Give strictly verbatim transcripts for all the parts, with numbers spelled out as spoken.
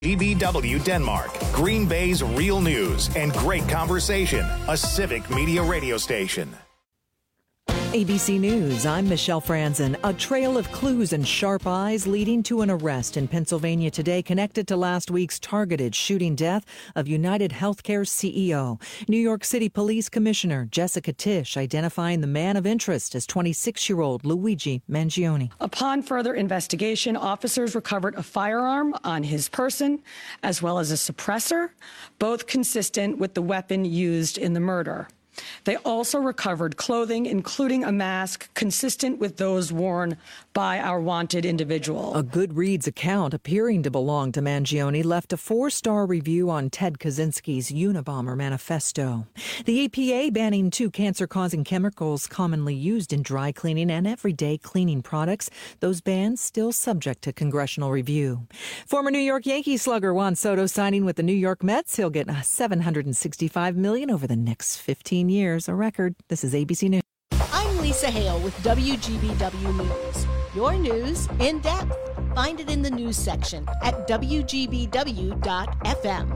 G B W Denmark, Green Bay's real news and great conversation, a civic media radio station. A B C News, I'm Michelle Franzen. A trail of clues and sharp eyes leading to an arrest in Pennsylvania today connected to last week's targeted shooting death of United Healthcare C E O. New York City Police Commissioner Jessica Tisch identifying the man of interest as twenty-six-year-old Luigi Mangione. Upon further investigation, officers recovered a firearm on his person as well as a suppressor, both consistent with the weapon used in the murder. They also recovered clothing, including a mask consistent with those worn by our wanted individual. A Goodreads account appearing to belong to Mangione left a four-star review on Ted Kaczynski's Unabomber manifesto. The E P A banning two cancer-causing chemicals commonly used in dry cleaning and everyday cleaning products. Those bans still subject to congressional review. Former New York Yankees slugger Juan Soto signing with the New York Mets. He'll get seven hundred sixty-five million dollars over the next fifteen years, a record. This is A B C News. I'm Lisa Hale with W G B W News. Your news in depth. Find it in the news section at W G B W dot F M.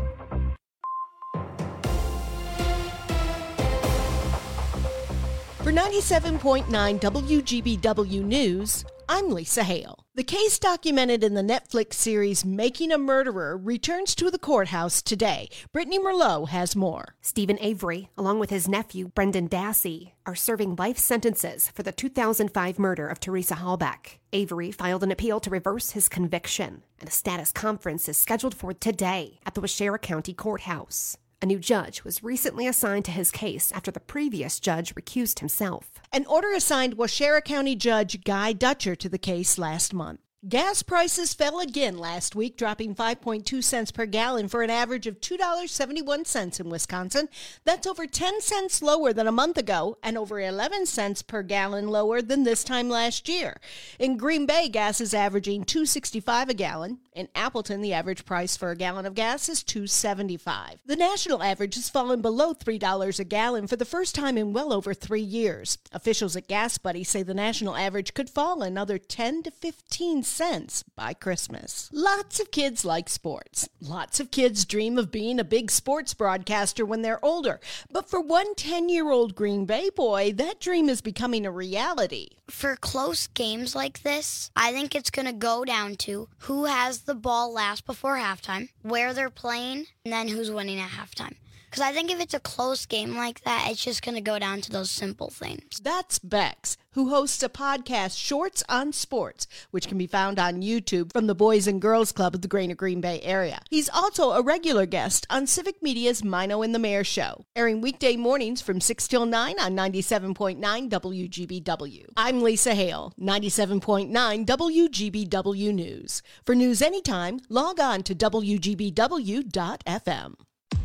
For ninety-seven point nine W G B W News, I'm Lisa Hale. The case documented in the Netflix series Making a Murderer returns to the courthouse today. Brittany Merlot has more. Stephen Avery, along with his nephew, Brendan Dassey, are serving life sentences for the two thousand five murder of Teresa Halbach. Avery filed an appeal to reverse his conviction, and a status conference is scheduled for today at the Waushara County Courthouse. A new judge was recently assigned to his case after the previous judge recused himself. An order assigned Waushara County Judge Guy Dutcher to the case last month. Gas prices fell again last week, dropping five point two cents per gallon for an average of two dollars and seventy-one cents in Wisconsin. That's over ten cents lower than a month ago and over eleven cents per gallon lower than this time last year. In Green Bay, gas is averaging two dollars and sixty-five cents a gallon. In Appleton, the average price for a gallon of gas is two dollars and seventy-five cents. The national average has fallen below three dollars a gallon for the first time in well over three years. Officials at Gas Buddy say the national average could fall another ten to fifteen cents by Christmas. Lots of kids like sports. Lots of kids dream of being a big sports broadcaster when they're older. But for one ten-year-old Green Bay boy, that dream is becoming a reality. For close games like this, I think it's going to go down to who has the ball last before halftime, where they're playing, and then who's winning at halftime. Because I think if it's a close game like that, it's just going to go down to those simple things. That's Bex, who hosts a podcast, Shorts on Sports, which can be found on YouTube from the Boys and Girls Club of the Greater Green Bay area. He's also a regular guest on Civic Media's Mino and the Mayor Show, airing weekday mornings from six till nine on ninety-seven point nine W G B W. I'm Lisa Hale, ninety-seven point nine W G B W News. For news anytime, log on to W G B W dot F M.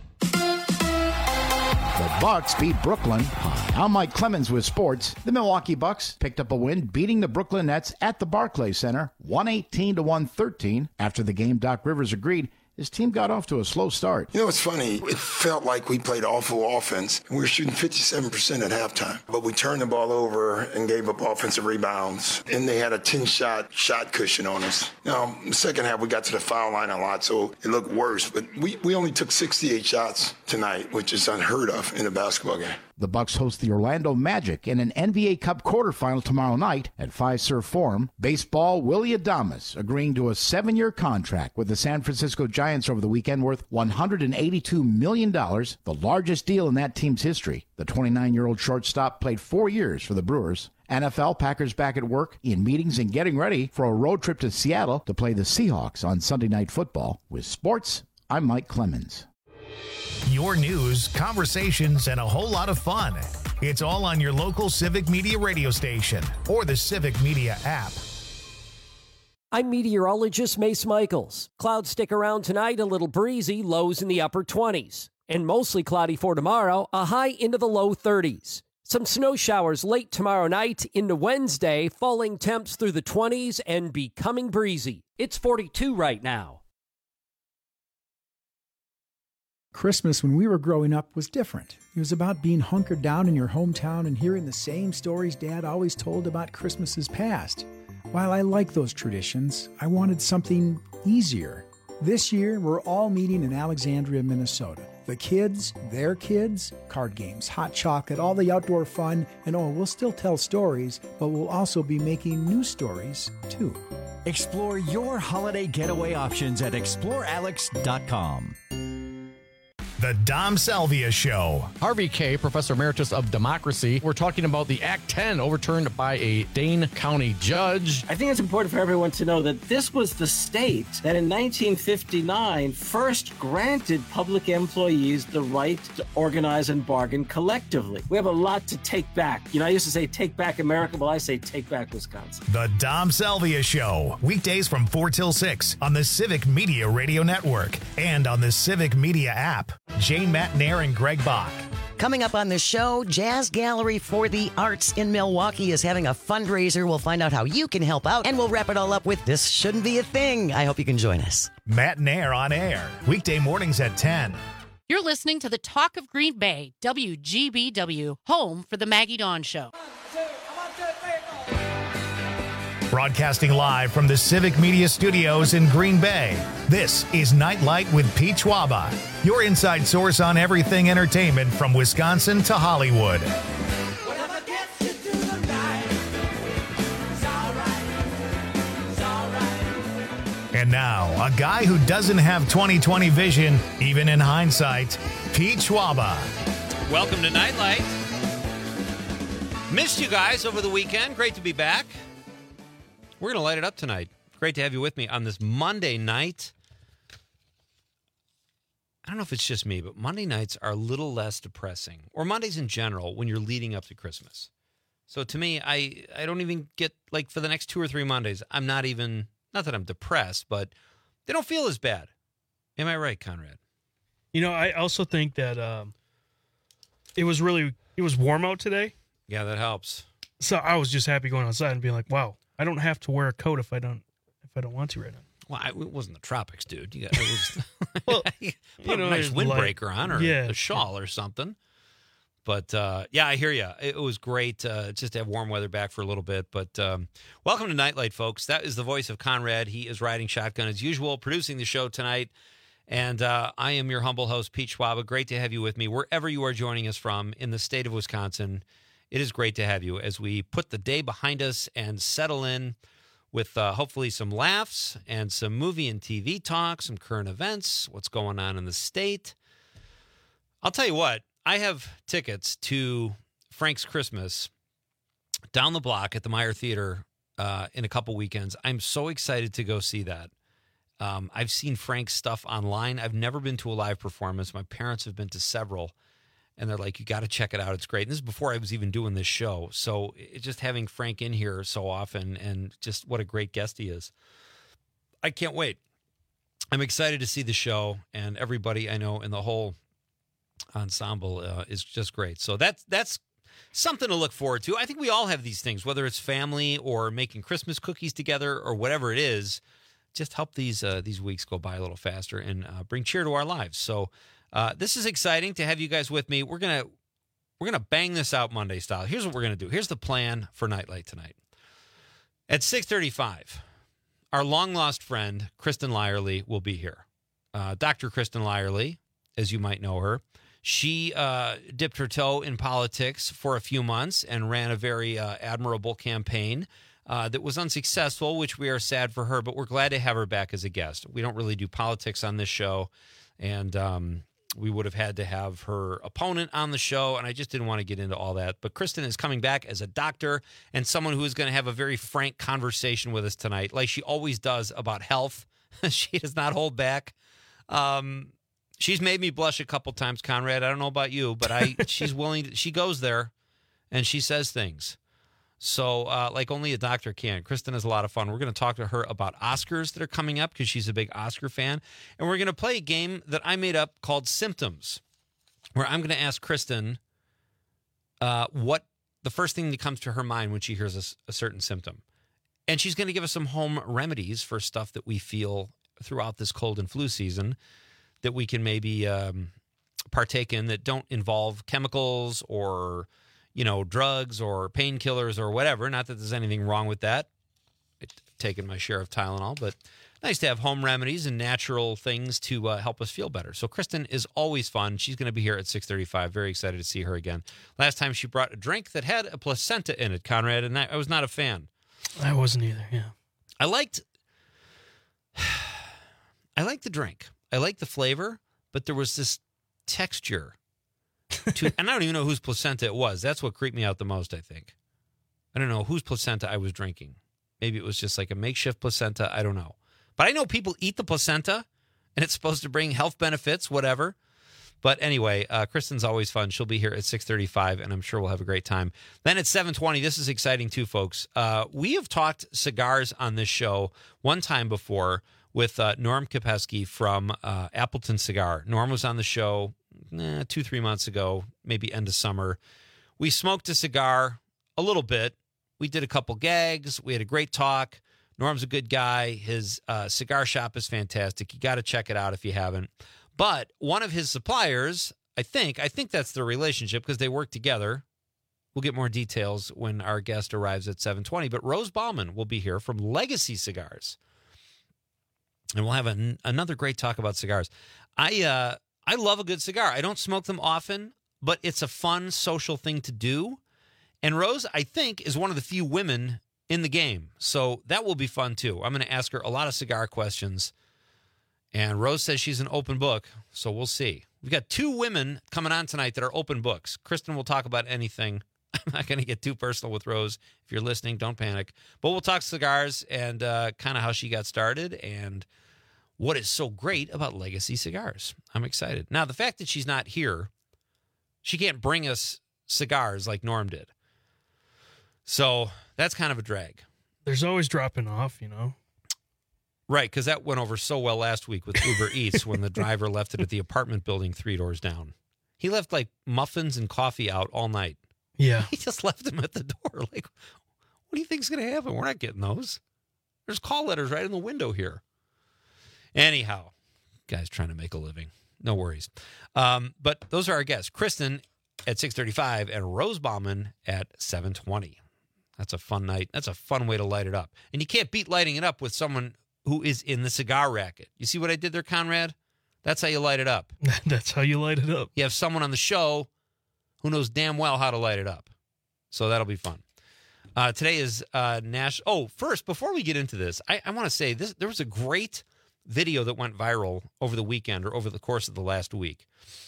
The Bucks beat Brooklyn. Hi, I'm Mike Clemens with sports. The Milwaukee Bucks picked up a win, beating the Brooklyn Nets at the Barclays Center, one eighteen to one thirteen. After the game, Doc Rivers agreed his team got off to a slow start. You know, it's funny. It felt like we played awful offense. We were shooting fifty-seven percent at halftime. But we turned the ball over and gave up offensive rebounds. And they had a ten-shot shot cushion on us. Now, in the second half, we got to the foul line a lot, so it looked worse. But we, we only took sixty-eight shots tonight, which is unheard of in a basketball game. The Bucks host the Orlando Magic in an N B A Cup quarterfinal tomorrow night at Fiserv Forum. Baseball, Willy Adames agreeing to a seven-year contract with the San Francisco Giants over the weekend worth one hundred eighty-two million dollars, the largest deal in that team's history. The twenty-nine-year-old shortstop played four years for the Brewers. N F L, Packers back at work in meetings and getting ready for a road trip to Seattle to play the Seahawks on Sunday Night Football. With sports, I'm Mike Clemens. Your news, conversations, and a whole lot of fun. It's all on your local Civic Media radio station or the Civic Media app. I'm meteorologist Mace Michaels. Clouds stick around tonight, a little breezy, lows in the upper twenties. And mostly cloudy for tomorrow, a high into the low thirties. Some snow showers late tomorrow night into Wednesday, falling temps through the twenties and becoming breezy. It's forty-two right now. Christmas when we were growing up was different. It was about being hunkered down in your hometown and hearing the same stories Dad always told about Christmases past. While I like those traditions, I wanted something easier. This year, we're all meeting in Alexandria, Minnesota. The kids, their kids, card games, hot chocolate, all the outdoor fun, and oh, we'll still tell stories, but we'll also be making new stories, too. Explore your holiday getaway options at explore alex dot com. The Dom Salvia Show. Harvey Kaye, Professor Emeritus of Democracy. We're talking about the Act ten overturned by a Dane County judge. I think it's important for everyone to know that this was the state that in nineteen fifty-nine first granted public employees the right to organize and bargain collectively. We have a lot to take back. You know, I used to say take back America. Well, I say take back Wisconsin. The Dom Salvia Show. Weekdays from four till six on the Civic Media Radio Network and on the Civic Media app. Jane Matnair and Greg Bach. Coming up on the show, Jazz Gallery for the Arts in Milwaukee is having a fundraiser. We'll find out how you can help out, and we'll wrap it all up with This Shouldn't Be a Thing. I hope you can join us. Matnair on air, weekday mornings at ten. You're listening to the Talk of Green Bay, W G B W, home for the Maggie Dawn Show. Broadcasting live from the Civic Media Studios in Green Bay, this is Nightlight with Pete Schwaba, your inside source on everything entertainment from Wisconsin to Hollywood. And now, a guy who doesn't have twenty twenty vision, even in hindsight, Pete Schwaba. Welcome to Nightlight. Missed you guys over the weekend. Great to be back. We're going to light it up tonight. Great to have you with me on this Monday night. I don't know if it's just me, but Monday nights are a little less depressing, or Mondays in general, when you're leading up to Christmas. So to me, I, I don't even get, like, for the next two or three Mondays, I'm not even, not that I'm depressed, but they don't feel as bad. Am I right, Conrad? You know, I also think that um, it was really, it was warm out today. Yeah, that helps. So I was just happy going outside and being like, wow. I don't have to wear a coat if I don't if I don't want to right now. Well, I, it wasn't the tropics, dude. You got it was well, you you know, a nice windbreaker like, on or yeah. a shawl or something. But uh, yeah, I hear you. It was great uh, just to have warm weather back for a little bit. But um, welcome to Nightlight, folks. That is the voice of Conrad. He is riding shotgun as usual, producing the show tonight. And uh, I am your humble host, Pete Schwaba. Great to have you with me wherever you are joining us from in the state of Wisconsin. It is great to have you as we put the day behind us and settle in with uh, hopefully some laughs and some movie and T V talk, some current events, what's going on in the state. I'll tell you what, I have tickets to Frank's Christmas down the block at the Meyer Theater uh, in a couple weekends. I'm so excited to go see that. Um, I've seen Frank's stuff online. I've never been to a live performance. My parents have been to several. And they're like, you got to check it out. It's great. And this is before I was even doing this show. So it, just having Frank in here so often and just what a great guest he is. I can't wait. I'm excited to see the show. And everybody I know in the whole ensemble uh, is just great. So that's, that's something to look forward to. I think we all have these things, whether it's family or making Christmas cookies together or whatever it is. Just help these, uh, these weeks go by a little faster and uh, bring cheer to our lives. So Uh, this is exciting to have you guys with me. We're gonna we're gonna bang this out Monday style. Here's what we're gonna do. Here's the plan for Nightlight tonight. At six thirty-five, our long lost friend Kristen Lyerly will be here. Uh, Doctor Kristen Lyerly, as you might know her, she uh, dipped her toe in politics for a few months and ran a very uh, admirable campaign uh, that was unsuccessful, which we are sad for her. But we're glad to have her back as a guest. We don't really do politics on this show, and um, we would have had to have her opponent on the show, and I just didn't want to get into all that. But Kristen is coming back as a doctor and someone who is going to have a very frank conversation with us tonight, like she always does about health. She does not hold back. Um, she's made me blush a couple times, Conrad. I don't know about you, but I she's willing to, she goes there, and she says things. So, uh, like only a doctor can. Kristen is a lot of fun. We're going to talk to her about Oscars that are coming up because she's a big Oscar fan. And we're going to play a game that I made up called Symptoms, where I'm going to ask Kristen uh, what the first thing that comes to her mind when she hears a, a certain symptom. And she's going to give us some home remedies for stuff that we feel throughout this cold and flu season that we can maybe um, partake in that don't involve chemicals or you know, drugs or painkillers or whatever. Not that there's anything wrong with that. I've taken my share of Tylenol, but nice to have home remedies and natural things to uh, help us feel better. So Kristen is always fun. She's going to be here at six thirty-five. Very excited to see her again. Last time she brought a drink that had a placenta in it, Conrad, and I, I was not a fan. I wasn't either, yeah. I liked I liked the drink. I liked the flavor, but there was this texture to, and I don't even know whose placenta it was. That's what creeped me out the most, I think. I don't know whose placenta I was drinking. Maybe it was just like a makeshift placenta. I don't know. But I know people eat the placenta, and it's supposed to bring health benefits, whatever. But anyway, uh, Kristen's always fun. She'll be here at six thirty-five, and I'm sure we'll have a great time. Then at seven twenty, this is exciting too, folks. Uh, we have talked cigars on this show one time before with uh, Norm Kopesky from uh, Appleton Cigar. Norm was on the show eh, two, three months ago, maybe end of summer. We smoked a cigar a little bit. We did a couple gags. We had a great talk. Norm's a good guy. His uh, cigar shop is fantastic. You got to check it out if you haven't. But one of his suppliers, I think, I think that's their relationship because they work together. We'll get more details when our guest arrives at seven twenty. But Rose Bauman will be here from Legacy Cigars. And we'll have an, another great talk about cigars. I uh, I love a good cigar. I don't smoke them often, but it's a fun social thing to do. And Rose, I think, is one of the few women in the game. So that will be fun, too. I'm going to ask her a lot of cigar questions. And Rose says she's an open book, so we'll see. We've got two women coming on tonight that are open books. Kristen will talk about anything. I'm not going to get too personal with Rose. If you're listening, don't panic. But we'll talk cigars and uh, kind of how she got started and what is so great about Legacy Cigars. I'm excited. Now, the fact that she's not here, she can't bring us cigars like Norm did. So that's kind of a drag. There's always dropping off, you know. Right, because that went over so well last week with Uber Eats when the driver left it at the apartment building three doors down. He left like muffins and coffee out all night. Yeah. He just left them at the door. Like, what do you think's going to happen? We're not getting those. There's call letters right in the window here. Anyhow, guy's trying to make a living. No worries. Um, but those are our guests. Kristen at six thirty-five and Rose Bauman at seven twenty. That's a fun night. That's a fun way to light it up. And you can't beat lighting it up with someone who is in the cigar racket. You see what I did there, Conrad? That's how you light it up. That's how you light it up. You have someone on the show who knows damn well how to light it up. So that'll be fun. Uh, today is uh, Nash. Oh, first, before we get into this, I, I want to say this. There was a great video that went viral over the weekend or over the course of the last week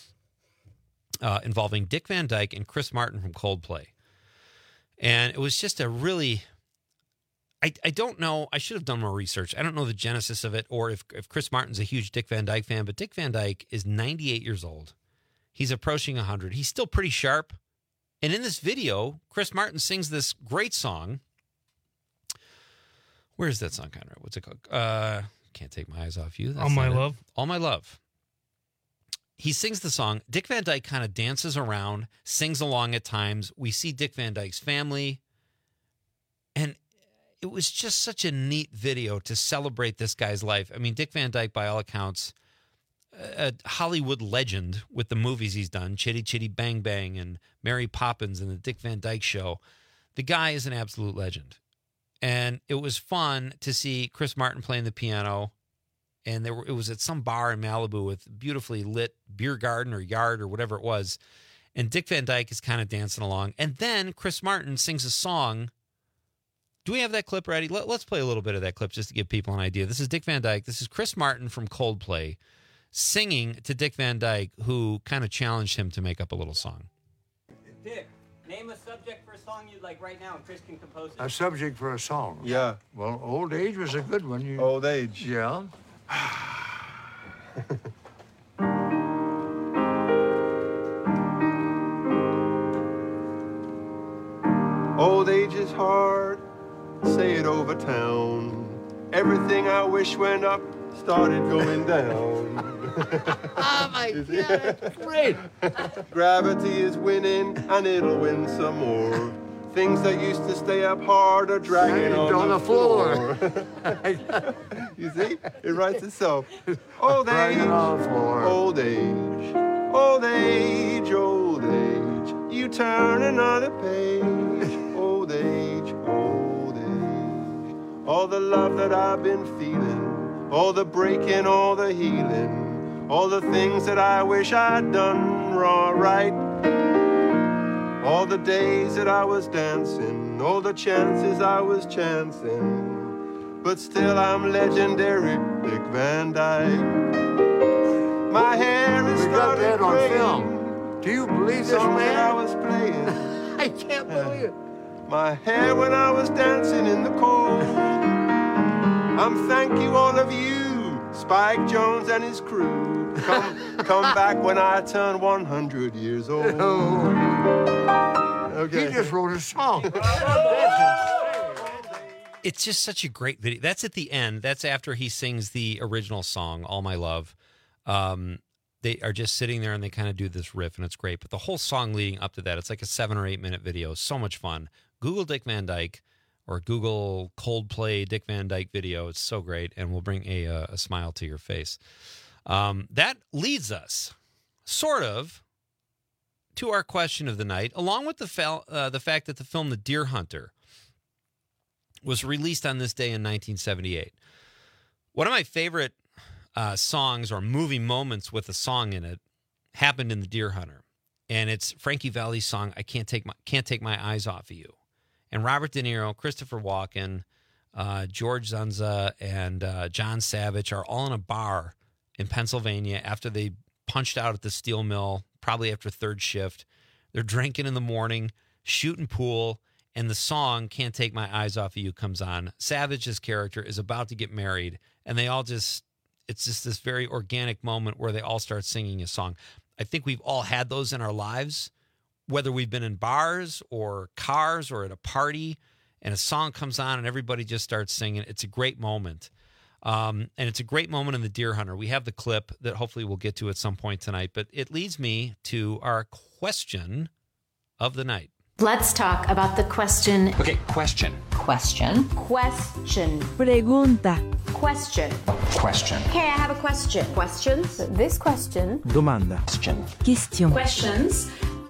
uh, involving Dick Van Dyke and Chris Martin from Coldplay. And it was just a really... I, I don't know. I should have done more research. I don't know the genesis of it or if, if Chris Martin's a huge Dick Van Dyke fan, but Dick Van Dyke is ninety-eight years old. He's approaching one hundred. He's still pretty sharp. And in this video, Chris Martin sings this great song. Where is that song, Conrad? What's it called? Uh, Can't Take My Eyes Off You. That's All My not it. Love. All My Love. He sings the song. Dick Van Dyke kind of dances around, sings along at times. We see Dick Van Dyke's family. And it was just such a neat video to celebrate this guy's life. I mean, Dick Van Dyke, by all accounts, a Hollywood legend with the movies he's done, Chitty Chitty Bang Bang and Mary Poppins and the Dick Van Dyke Show. The guy is an absolute legend. And it was fun to see Chris Martin playing the piano. And there were, it was at some bar in Malibu with beautifully lit beer garden or yard or whatever it was. And Dick Van Dyke is kind of dancing along. And then Chris Martin sings a song. Do we have that clip ready? Let, let's play a little bit of that clip just to give people an idea. This is Dick Van Dyke. This is Chris Martin from Coldplay singing to Dick Van Dyke, who kind of challenged him to make up a little song. Dick, name a subject for a song you'd like right now, and Chris can compose it. A subject for a song? Yeah. Well, old age was a good one. You... Old age. Yeah. Old age is hard, say it over town. Everything I wish went up started going down. Oh my God, that's great. Gravity is winning and it'll win some more. Things that used to stay up hard are dragging on, on the, the floor. floor. You see? It writes itself. Old age, on the floor. old age, old age, old age. You turn another page. Old age, old age. All the love that I've been feeling all the breaking, all the healing, all the things that I wish I'd done wrong right. All the days that I was dancing, all the chances I was chancing, but still I'm legendary, Dick Van Dyke. My hair is We got started that on graying. film. Do you believe this, Song that I man? was playing. I can't believe it. My hair when I was dancing in the cold. I'm thank you all of you, Spike Jones and his crew. Come, come back when I turn one hundred years old. Okay. He just wrote a song. It's just such a great video. That's at the end. That's after he sings the original song, All My Love. Um, they are just sitting there and they kind of do this riff, and it's great. But the whole song leading up to that, it's like a seven or eight minute video. So much fun. Google Dick Van Dyke or Google Coldplay Dick Van Dyke video. It's so great, and will bring a, a, a smile to your face. Um, that leads us sort of to our question of the night, along with the, fa- uh, the fact that the film The Deer Hunter was released on this day in nineteen seventy-eight. One of my favorite uh, songs or movie moments with a song in it happened in The Deer Hunter, and it's Frankie Valli's song, I Can't Take My, Can't Take My Eyes Off of You. And Robert De Niro, Christopher Walken, uh, George Zunza, and uh, John Savage are all in a bar in Pennsylvania after they punched out at the steel mill, probably after third shift. They're drinking in the morning, shooting pool, and the song Can't Take My Eyes Off of You comes on. Savage's character is about to get married, and they all just, it's just this very organic moment where they all start singing a song. I think we've all had those in our lives, whether we've been in bars or cars or at a party, and a song comes on and everybody just starts singing. It's a great moment. Um, and it's a great moment in The Deer Hunter. We have the clip that hopefully we'll get to at some point tonight, but it leads me to our question of the night. Let's talk about the question. Okay, question. Question. Question. Pregunta. Question. Question. Okay, I have a question. Questions? This question. Domanda. Question. Question. Questions.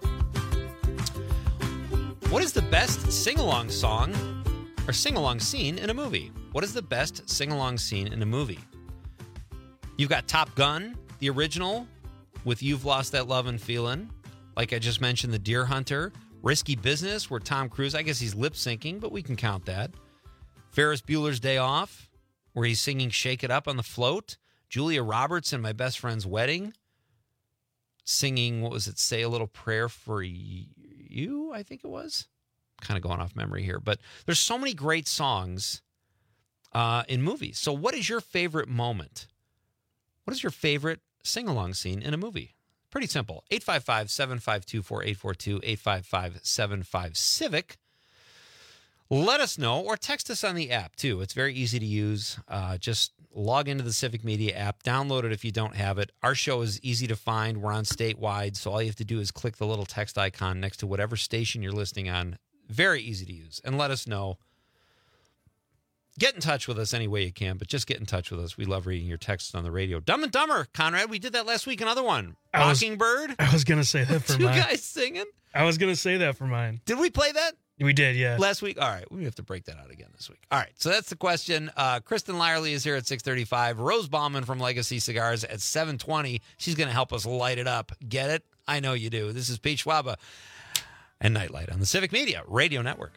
What is the best sing-along song or sing-along scene in a movie? What is the best sing-along scene in a movie? You've got Top Gun, the original, with You've Lost That Love and Feelin'. Like I just mentioned, The Deer Hunter. Risky Business, where Tom Cruise, I guess he's lip-syncing, but we can count that. Ferris Bueller's Day Off, where he's singing Shake It Up on the float. Julia Roberts in My Best Friend's Wedding, singing, what was it, Say a Little Prayer for You, I think it was. Kind of going off memory here, but there's so many great songs uh, in movies. So what is your favorite moment? What is your favorite sing-along scene in a movie? Pretty simple. eight five five, seven five two, four eight four two, eight five five, seven five, CIVIC. Let us know, or text us on the app, too. It's very easy to use. Uh, just log into the Civic Media app. Download it if you don't have it. Our show is easy to find. We're on statewide, so all you have to do is click the little text icon next to whatever station you're listening on. Very easy to use. And let us know. Get in touch with us any way you can, but just get in touch with us. We love reading your texts on the radio. Dumb and Dumber, Conrad. We did that last week. Another one. I was- Mockingbird. I was gonna say that for Two mine. guys singing. I was gonna say that for mine. Did we play that? We did, yeah. Last week? All right. We have to break that out again this week. All right. So that's the question. Uh, Kristen Lyerly is here at six thirty-five. Rose Bauman from Legacy Cigars at seven twenty. She's going to help us light it up. Get it? I know you do. This is Pete Schwaba and Nightlight on the Civic Media Radio Network.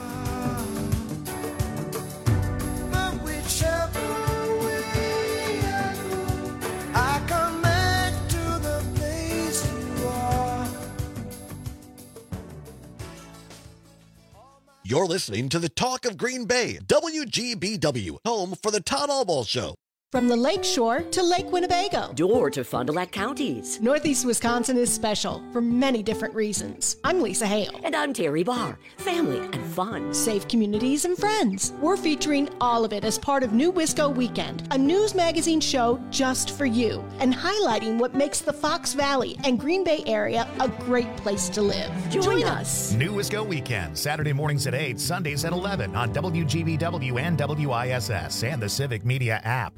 You're listening to the Talk of Green Bay, W G B W, home for the Todd Allball Show. From the Lake Shore to Lake Winnebago. Door to Fond du Lac counties. Northeast Wisconsin is special for many different reasons. I'm Lisa Hale. And I'm Terry Barr. Family and fun. Safe communities and friends. We're featuring all of it as part of New Wisco Weekend, a news magazine show just for you, and highlighting what makes the Fox Valley and Green Bay area a great place to live. Join, Join us. us. New Wisco Weekend, Saturday mornings at eight, Sundays at eleven on W G B W and W I S S and the Civic Media app.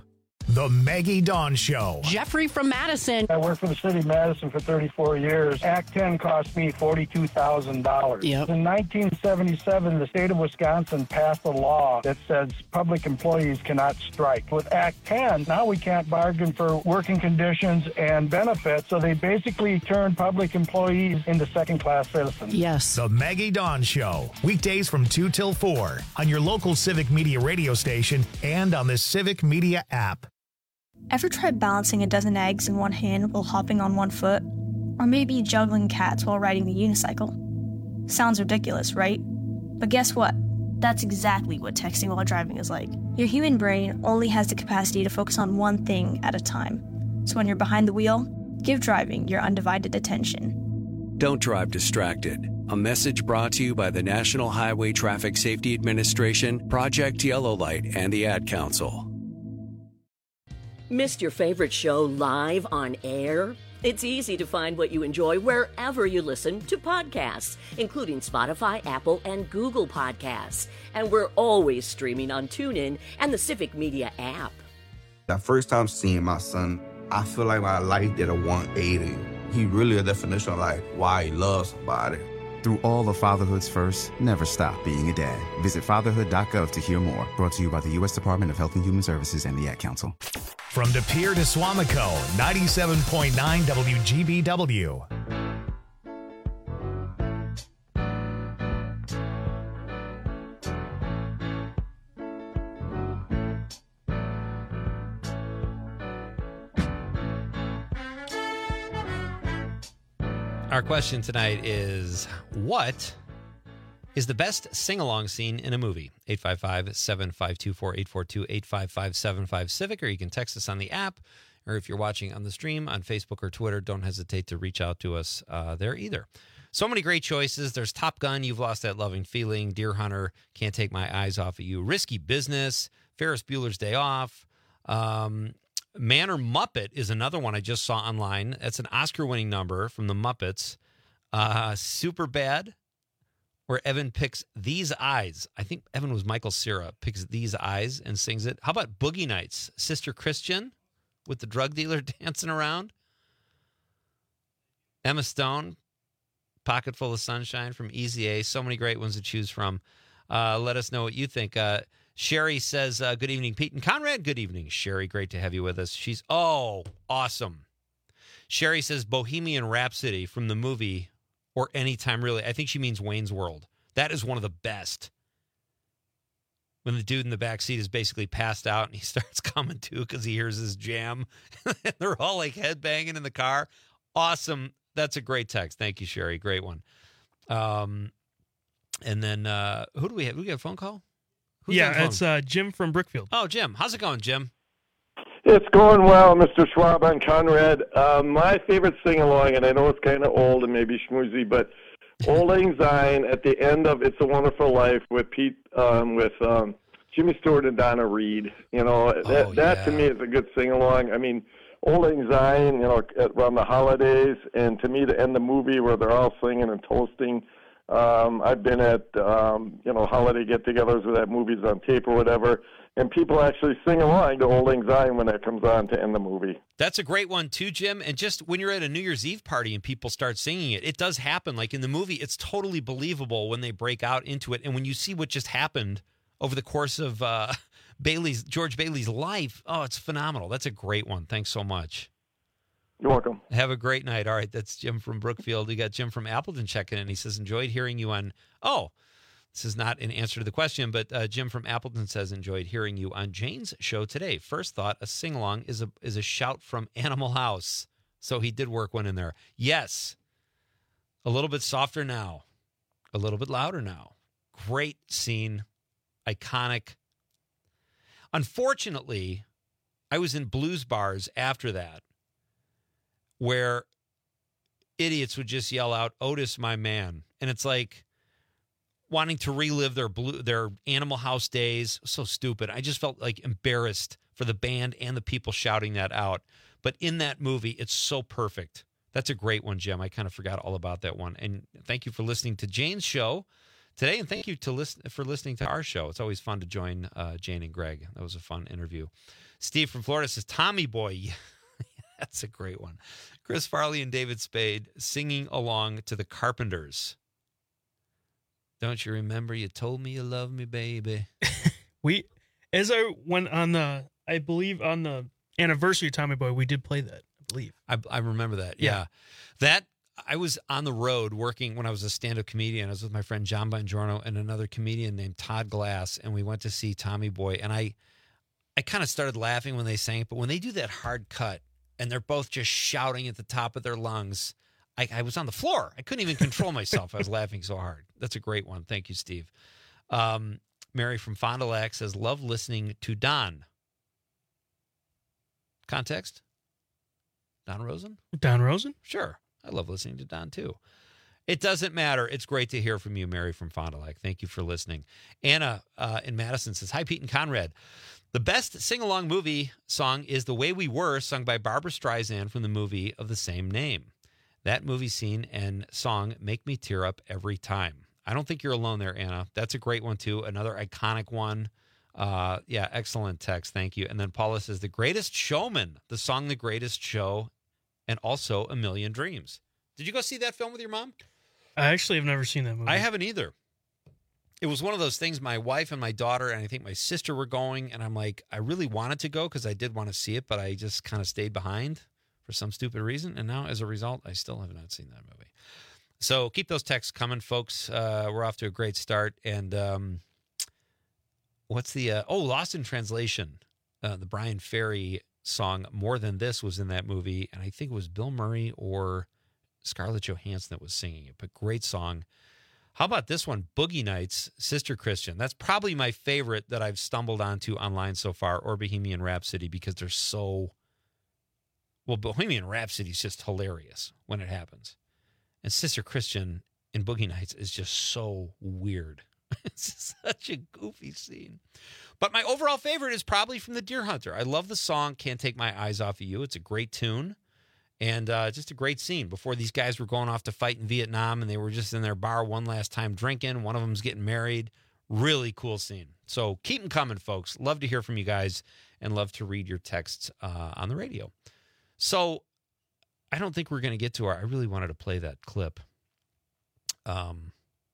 The Maggie Dawn Show. Jeffrey from Madison. I worked for the city of Madison for thirty-four years. Act ten cost me forty-two thousand dollars. Yep. In nineteen seventy-seven, the state of Wisconsin passed a law that says public employees cannot strike. With Act ten, now we can't bargain for working conditions and benefits, so they basically turned public employees into second-class citizens. Yes. The Maggie Dawn Show. Weekdays from two till four on your local Civic Media radio station and on the Civic Media app. Ever tried balancing a dozen eggs in one hand while hopping on one foot? Or maybe juggling cats while riding the unicycle? Sounds ridiculous, right? But guess what? That's exactly what texting while driving is like. Your human brain only has the capacity to focus on one thing at a time. So when you're behind the wheel, give driving your undivided attention. Don't drive distracted. A message brought to you by the National Highway Traffic Safety Administration, Project Yellow Light, and the Ad Council. Missed your favorite show live on air? It's easy to find what you enjoy wherever you listen to podcasts, including Spotify, Apple, and Google Podcasts. And we're always streaming on TuneIn and the Civic Media app. The first time seeing my son, I feel like my life did a one eighty. He really a definition of like why he loves somebody. Through all of fatherhood's first, never stop being a dad. Visit fatherhood dot gov to hear more. Brought to you by the U S Department of Health and Human Services and the Ad Council. From De Pere to Swamico, ninety-seven point nine W G B W. Our question tonight is, what is the best sing-along scene in a movie? eight five five, seven five two four, eight four two, eight five five, seven five Civic, or you can text us on the app, or if you're watching on the stream on Facebook or Twitter, don't hesitate to reach out to us uh, there either. So many great choices. There's Top Gun, You've Lost That Loving Feeling, Deer Hunter, Can't Take My Eyes Off of You, Risky Business, Ferris Bueller's Day Off, um... Man or Muppet is another one I just saw online. That's an Oscar-winning number from the Muppets. Uh, Superbad, where Evan picks These Eyes. I think Evan was Michael Cera, picks These Eyes and sings it. How about Boogie Nights? Sister Christian with the drug dealer dancing around. Emma Stone, Pocket Full of Sunshine from Easy A. So many great ones to choose from. Uh, let us know what you think. Uh, Sherry says, uh, good evening, Pete and Conrad. Good evening, Sherry. Great to have you with us. She's, oh, awesome. Sherry says Bohemian Rhapsody from the movie or Anytime, really. I think she means Wayne's World. That is one of the best. When the dude in the back seat is basically passed out and he starts coming to because he hears his jam. And they're all like headbanging in the car. Awesome. That's a great text. Thank you, Sherry. Great one. Um, and then uh, who do we have? Do we get a phone call? Who's yeah, it's uh, Jim from Brookfield. Oh, Jim. How's it going, Jim? It's going well, Mister Schwab and Conrad. Uh, my favorite sing-along, and I know it's kind of old and maybe schmoozy, but Old Lang Syne at the end of It's a Wonderful Life with Pete, um, with um, Jimmy Stewart and Donna Reed. You know, that, oh, that yeah. to me is a good sing-along. I mean, Old Lang Syne, you know, around the holidays, and to me to end the movie where they're all singing and toasting. Um, I've been at, um, you know, holiday get-togethers where that movie's on tape or whatever, and people actually sing along to Old Lang Syne when that comes on to end the movie. That's a great one, too, Jim. And just when you're at a New Year's Eve party and people start singing it, it does happen. Like in the movie, it's totally believable when they break out into it. And when you see what just happened over the course of uh, Bailey's George Bailey's life, oh, it's phenomenal. That's a great one. Thanks so much. You're welcome. Have a great night. All right, that's Jim from Brookfield. We got Jim from Appleton checking in. He says, enjoyed hearing you on, oh, this is not an answer to the question, but uh, Jim from Appleton says, enjoyed hearing you on Jane's show today. First thought, a sing-along is a, is a shout from Animal House. So he did work one in there. Yes, a little bit softer now, a little bit louder now. Great scene, iconic. Unfortunately, I was in blues bars after that, where idiots would just yell out, Otis, my man. And it's like wanting to relive their blue, their Animal House days. So stupid. I just felt like embarrassed for the band and the people shouting that out. But in that movie, it's so perfect. That's a great one, Jim. I kind of forgot all about that one. And thank you for listening to Jane's show today. And thank you to listen for listening to our show. It's always fun to join uh, Jane and Greg. That was a fun interview. Steve from Florida says, Tommy Boy. That's a great one. Chris Farley and David Spade singing along to the Carpenters. Don't you remember you told me you love me, baby? We, as I went on the, I believe on the anniversary of Tommy Boy, we did play that, I believe. I, I remember that. Yeah. Yeah. That, I was on the road working when I was a stand-up comedian. I was with my friend John Bongiorno and another comedian named Todd Glass, and we went to see Tommy Boy. And I, I kind of started laughing when they sang it, but when they do that hard cut and they're both just shouting at the top of their lungs, I, I was on the floor. I couldn't even control myself. I was laughing so hard. That's a great one. Thank you, Steve. Um, Mary from Fond du Lac says, love listening to Don. Context? Don Rosen? Don Rosen? Sure. I love listening to Don, too. It doesn't matter. It's great to hear from you, Mary from Fond du Lac. Thank you for listening. Anna uh, in Madison says, hi, Pete and Conrad. The best sing-along movie song is The Way We Were, sung by Barbra Streisand from the movie of the same name. That movie scene and song make me tear up every time. I don't think you're alone there, Anna. That's a great one, too. Another iconic one. Uh, yeah, excellent text. Thank you. And then Paula says, The Greatest Showman, the song The Greatest Show, and also A Million Dreams. Did you go see that film with your mom? I actually have never seen that movie. I haven't either. It was one of those things, my wife and my daughter, and I think my sister were going, and I'm like, I really wanted to go because I did want to see it, but I just kind of stayed behind for some stupid reason. And now, as a result, I still have not seen that movie. So keep those texts coming, folks. Uh, we're off to a great start. And um, what's the, uh, oh, Lost in Translation, uh, the Brian Ferry song, More Than This, was in that movie. And I think it was Bill Murray or Scarlett Johansson that was singing it, but great song. How about this one, Boogie Nights, Sister Christian? That's probably my favorite that I've stumbled onto online so far, or Bohemian Rhapsody, because they're so, well, Bohemian Rhapsody is just hilarious when it happens. And Sister Christian in Boogie Nights is just so weird. It's such a goofy scene. But my overall favorite is probably from The Deer Hunter. I love the song, Can't Take My Eyes Off of You. It's a great tune. And uh, just a great scene before these guys were going off to fight in Vietnam, and they were just in their bar one last time drinking. One of them's getting married. Really cool scene. So keep them coming, folks. Love to hear from you guys and love to read your texts uh, on the radio. So I don't think we're going to get to our, I really wanted to play that clip. Um,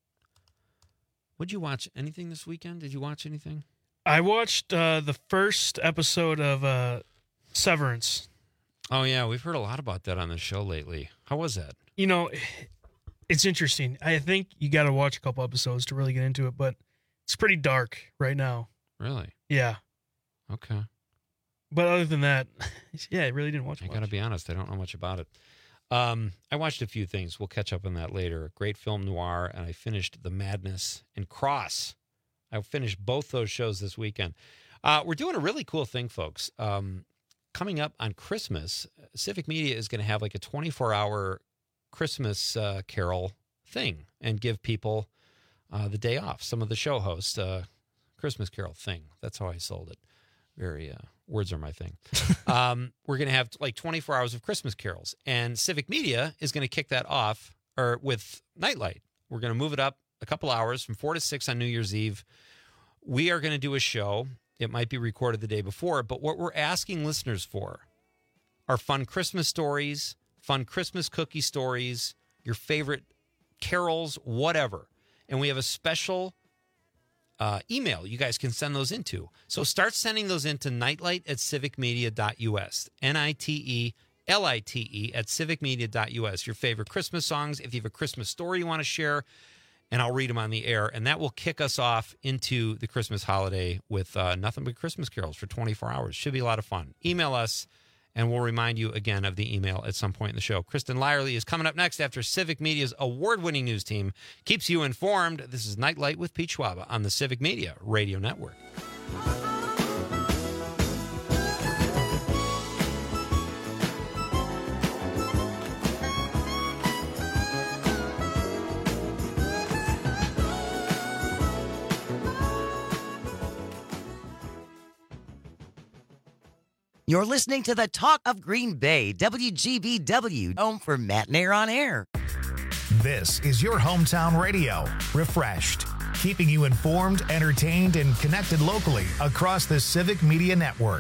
would you watch anything this weekend? Did you watch anything? I watched uh, the first episode of uh, Severance. Oh, yeah. We've heard a lot about that on the show lately. How was that? You know, it's interesting. I think you got to watch a couple episodes to really get into it, but it's pretty dark right now. Really? Yeah. Okay. But other than that, yeah, I really didn't watch I much. got to be honest. I don't know much about it. Um, I watched a few things. We'll catch up on that later. Great film noir, and I finished The Madness and Cross. I finished both those shows this weekend. Uh, we're doing a really cool thing, folks. Um, coming up on Christmas, Civic Media is going to have like a twenty-four hour Christmas uh, carol thing and give people uh, the day off. Some of the show hosts, uh, Christmas carol thing. That's how I sold it. Very, uh, words are my thing. um, we're going to have like twenty-four hours of Christmas carols, and Civic Media is going to kick that off or with Nightlight. We're going to move it up a couple hours from four to six on New Year's Eve. We are going to do a show. It might be recorded the day before, but what we're asking listeners for are fun Christmas stories, fun Christmas cookie stories, your favorite carols, whatever. And we have a special uh, email you guys can send those into. So start sending those into nightlight at civicmedia dot u s. N I T E L I T E at civicmedia dot u s. Your favorite Christmas songs. If you have a Christmas story you want to share, and I'll read them on the air. And that will kick us off into the Christmas holiday with uh, nothing but Christmas carols for twenty-four hours. Should be a lot of fun. Email us, and we'll remind you again of the email at some point in the show. Kristen Lyerly is coming up next after Civic Media's award-winning news team keeps you informed. This is Nightlight with Pete Schwaba on the Civic Media Radio Network. You're listening to the Talk of Green Bay, W G B W, home for Matt and Air on Air. This is your hometown radio, refreshed. keeping you informed, entertained, and connected locally across the Civic Media Network.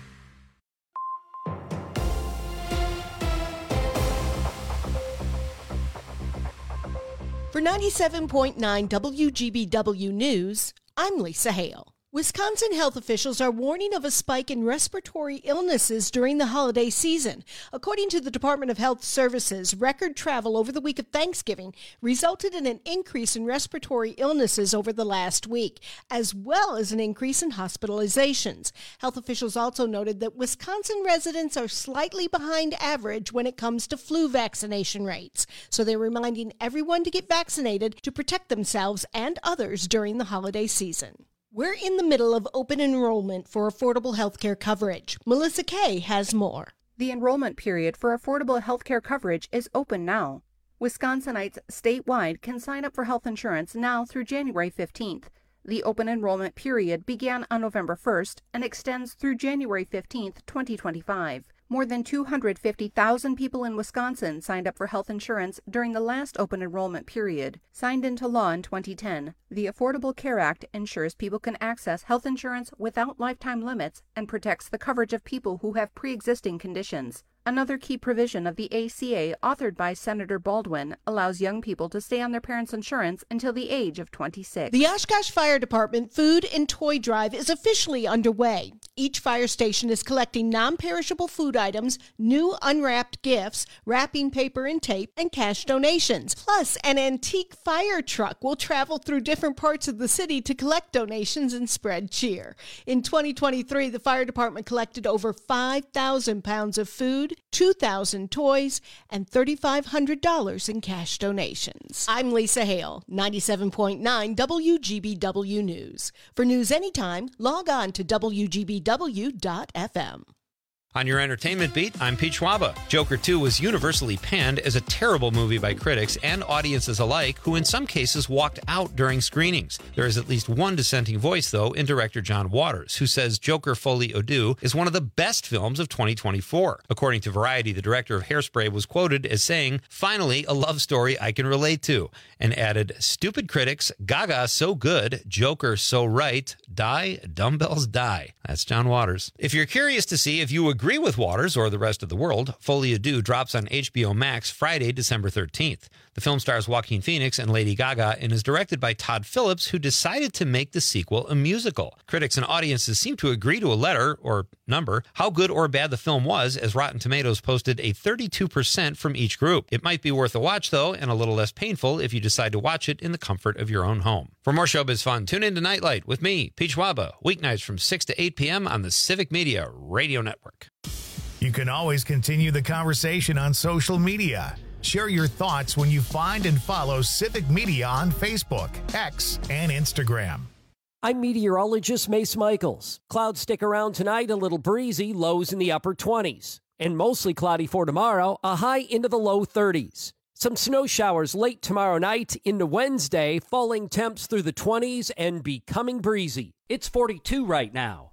For ninety-seven point nine W G B W News, I'm Lisa Hale. Wisconsin health officials are warning of a spike in respiratory illnesses during the holiday season. According to the Department of Health Services, record travel over the week of Thanksgiving resulted in an increase in respiratory illnesses over the last week, as well as an increase in hospitalizations. Health officials also noted that Wisconsin residents are slightly behind average when it comes to flu vaccination rates. So they're reminding everyone to get vaccinated to protect themselves and others during the holiday season. We're in the middle of open enrollment for affordable health care coverage. Melissa Kay has more. The enrollment period for affordable health care coverage is open now. Wisconsinites statewide can sign up for health insurance now through January fifteenth. The open enrollment period began on November first and extends through January fifteenth, twenty twenty-five. More than two hundred fifty thousand people in Wisconsin signed up for health insurance during the last open enrollment period. Signed into law in twenty ten, the Affordable Care Act ensures people can access health insurance without lifetime limits and protects the coverage of people who have pre-existing conditions. Another key provision of the A C A, authored by Senator Baldwin, allows young people to stay on their parents' insurance until the age of twenty-six. The Oshkosh Fire Department Food and Toy Drive is officially underway. Each fire station is collecting non-perishable food items, new unwrapped gifts, wrapping paper and tape, and cash donations. Plus, an antique fire truck will travel through different parts of the city to collect donations and spread cheer. In twenty twenty-three, the fire department collected over five thousand pounds of food, two thousand toys, and three thousand five hundred dollars in cash donations. I'm Lisa Hale, ninety-seven point nine W G B W News. For news anytime, log on to W G B W dot F M. On your entertainment beat, I'm Pete Schwaba. Joker two was universally panned as a terrible movie by critics and audiences alike, who in some cases walked out during screenings. There is at least one dissenting voice, though, in director John Waters, who says Joker Folie à Deux is one of the best films of twenty twenty-four. According to Variety, the director of Hairspray was quoted as saying, "Finally, a love story I can relate to," and added, "Stupid critics, Gaga so good, Joker so right, die, dumbbells die." That's John Waters. If you're curious to see if you agree with Waters or the rest of the world, Folie à Deux drops on H B O Max Friday, December thirteenth. The film stars Joaquin Phoenix and Lady Gaga and is directed by Todd Phillips, who decided to make the sequel a musical. Critics and audiences seem to agree to a letter, or number, how good or bad the film was, as Rotten Tomatoes posted a thirty-two percent from each group. It might be worth a watch, though, and a little less painful if you decide to watch it in the comfort of your own home. For more showbiz fun, tune in to Nightlight with me, Pete Schwaba, weeknights from six to eight p.m. on the Civic Media Radio Network. You can always continue the conversation on social media. Share your thoughts when you find and follow Civic Media on Facebook, X, and Instagram. I'm meteorologist Mace Michaels. Clouds stick around tonight, a little breezy, lows in the upper twenties. And mostly cloudy for tomorrow, a high into the low thirties. Some snow showers late tomorrow night into Wednesday, falling temps through the twenties and becoming breezy. It's forty-two right now.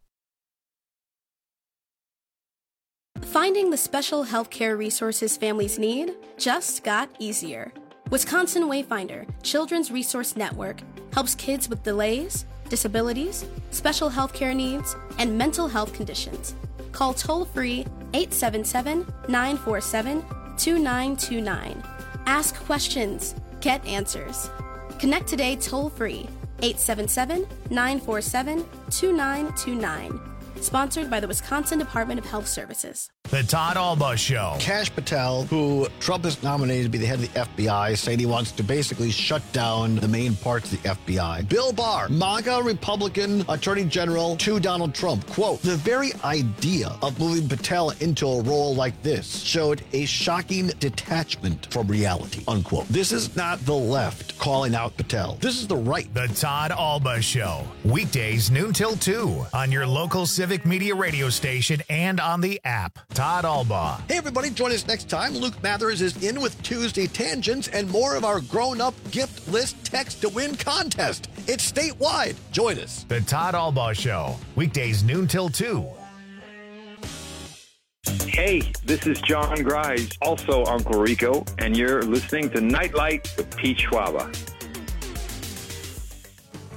Finding the special healthcare resources families need just got easier. Wisconsin Wayfinder Children's Resource Network helps kids with delays, disabilities, special healthcare needs, and mental health conditions. Call toll-free eight seven seven, nine four seven, two nine two nine. Ask questions, get answers. Connect today toll-free eight seven seven, nine four seven, two nine two nine. Sponsored by the Wisconsin Department of Health Services. The Todd Alba Show. Kash Patel, who Trump has nominated to be the head of the F B I, saying he wants to basically shut down the main parts of the F B I. Bill Barr, MAGA Republican Attorney General to Donald Trump. Quote, the very idea of moving Patel into a role like this showed a shocking detachment from reality, unquote. This is not the left calling out Patel. This is the right. The Todd Alba Show. Weekdays noon till two on your local Civic Media radio station and on the app. Todd Alba. Hey, everybody, join us next time. Luke Mathers is in with Tuesday Tangents and more of our grown-up gift list text to win contest. It's statewide. Join us. The Todd Alba Show. Weekdays noon till two. Hey, this is John Grise, also Uncle Rico, and you're listening to Nightlight with Pete Schwaba.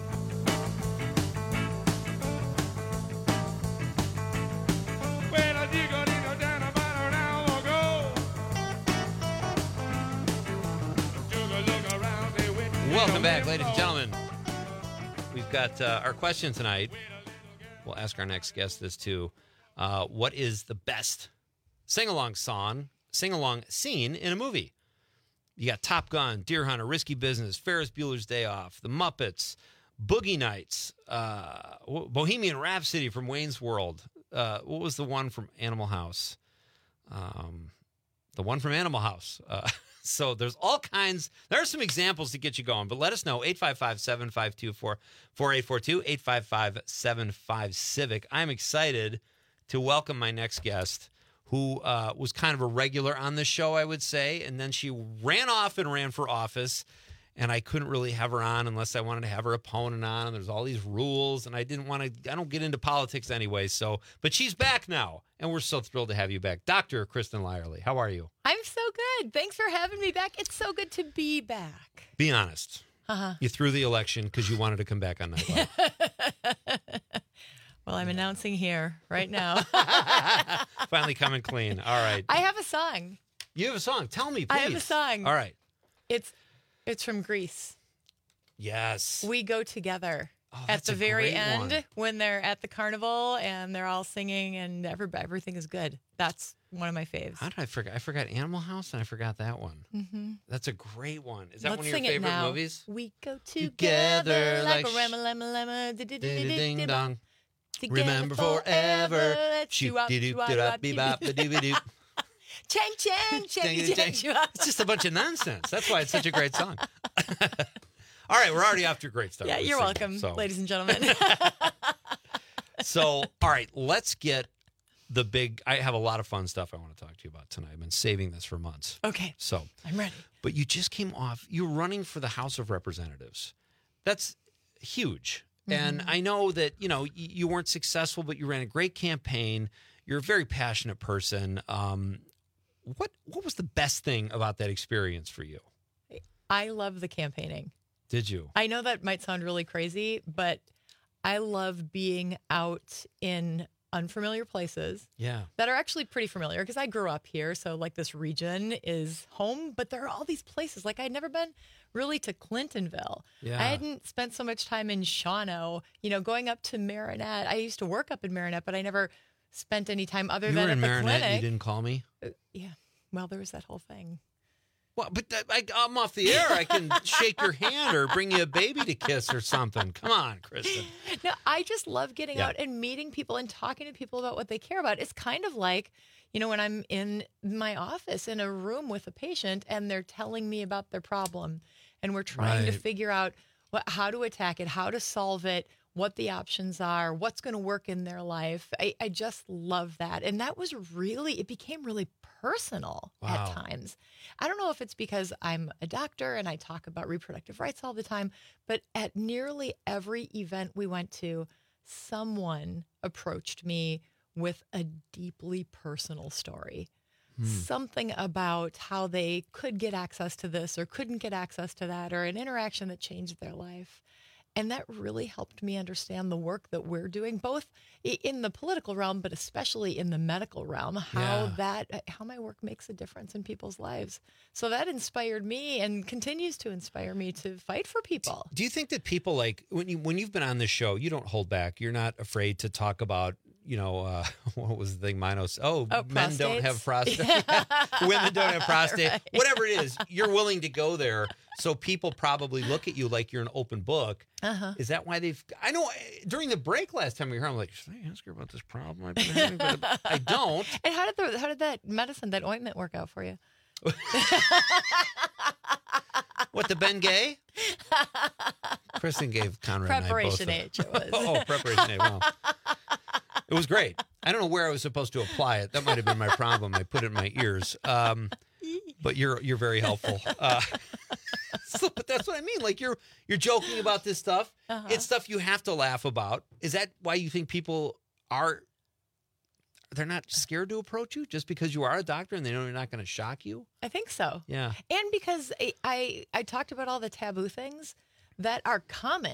Welcome back, ladies and gentlemen. We've got uh, our question tonight. We'll ask our next guest this too. Uh, what is the best sing-along song, sing-along scene in a movie? You got Top Gun, Deer Hunter, Risky Business, Ferris Bueller's Day Off, The Muppets, Boogie Nights, uh, Bohemian Rhapsody from Wayne's World. Uh, what was the one from Animal House? Um, the one from Animal House. Uh, so there's all kinds. There are some examples to get you going, but let us know. eight five five, seven five two, four eight four two, eight five five, seven five, civic. I'm excited to welcome my next guest, who uh, was kind of a regular on this show, I would say, and then she ran off and ran for office, and I couldn't really have her on unless I wanted to have her opponent on, and there's all these rules, and I didn't want to, I don't get into politics anyway, so, but she's back now, and we're so thrilled to have you back. Doctor Kristen Lyerly, how are you? I'm so good. Thanks for having me back. It's so good to be back. Be honest. Uh-huh. You threw the election because you wanted to come back on Nightlight. Well, I'm announcing here right now. Finally coming clean. All right. I have a song. You have a song. Tell me, please. I have a song. All right. It's it's from Grease. Yes. We Go Together. Oh, at that's the a very great end, one. when they're at the carnival and they're all singing and every, everything is good. That's one of my faves. How did I forget? I forgot Animal House and I forgot that one. Mm-hmm. That's a great one. Is that Let's one of your sing it favorite now. movies? We go Together together like like a lemma lemma lemma di- di- di- di- di- Ding di- dong. Together Remember forever. Let's Shoot, do up, dee do doo, up, doo do up, up, bee do bop, do. ba doo ba doo. Chang chang chang Ding, chang ding. chang. It's just a bunch of nonsense. That's why it's such a great song. All right, we're already off to a great start. Yeah, with you're singing, welcome, so. ladies and gentlemen. So, all right, let's get the big. I have a lot of fun stuff I want to talk to you about tonight. I've been saving this for months. Okay. So, I'm ready. but you just came off, you were running for the House of Representatives. That's huge. And Mhm. I know that, you know, y- you weren't successful, but you ran a great campaign. You're a very passionate person. Um, what what was the best thing about that experience for you? I love the campaigning. Did you? I know that might sound really crazy, but I love being out in unfamiliar places Yeah. that are actually pretty familiar because I grew up here. So, like, this region is home, but there are all these places. Like, I'd never been really to Clintonville. Yeah. I hadn't spent so much time in Shawano, you know, going up to Marinette. I used to work up in Marinette, but I never spent any time other You than were at in the Marinette and clinic. you didn't call me? Uh, yeah. Well, there was that whole thing. Well, but that, I, I'm off the air. I can shake your hand or bring you a baby to kiss or something. Come on, Kristen. No, I just love getting Yeah. out and meeting people and talking to people about what they care about. It's kind of like, you know, when I'm in my office in a room with a patient and they're telling me about their problem and we're trying to Right. figure out what, how to attack it, how to solve it, what the options are, what's going to work in their life. I, I just love that. And that was really, it became really personal Wow. at times. I don't know if it's because I'm a doctor and I talk about reproductive rights all the time, but at nearly every event we went to, someone approached me with a deeply personal story. Hmm. Something about how they could get access to this or couldn't get access to that, or an interaction that changed their life. And that really helped me understand the work that we're doing, both i- in the political realm, but especially in the medical realm, how Yeah. that, how my work makes a difference in people's lives. So that inspired me and continues to inspire me to fight for people. Do you think that people like when you when you've been on this show, you don't hold back. You're not afraid to talk about, you know, uh, what was the thing Minos? Oh, Oh, men don't have prostates? prostate. Women don't have prostate. Right. Whatever it is, you're willing to go there. So people probably look at you like you're an open book. Uh-huh. Is that why they've? I know uh, during the break last time we were here, I'm like, should I ask her about this problem I've been having? But I don't. And how did the, how did that medicine, that ointment work out for you? What, the Ben Gay? Kristen gave Conrad and I both Preparation a- H it was. Oh, preparation H. Wow. It was great. I don't know where I was supposed to apply it. That might have been my problem. I put it in my ears. Um, but you're you're very helpful. Uh, so, but that's what I mean. Like you're you're joking about this stuff. Uh-huh. It's stuff you have to laugh about. Is that why you think people are? They're not scared to approach you just because you are a doctor and they know you're not going to shock you? I think so. Yeah. And because I, I I talked about all the taboo things that are common.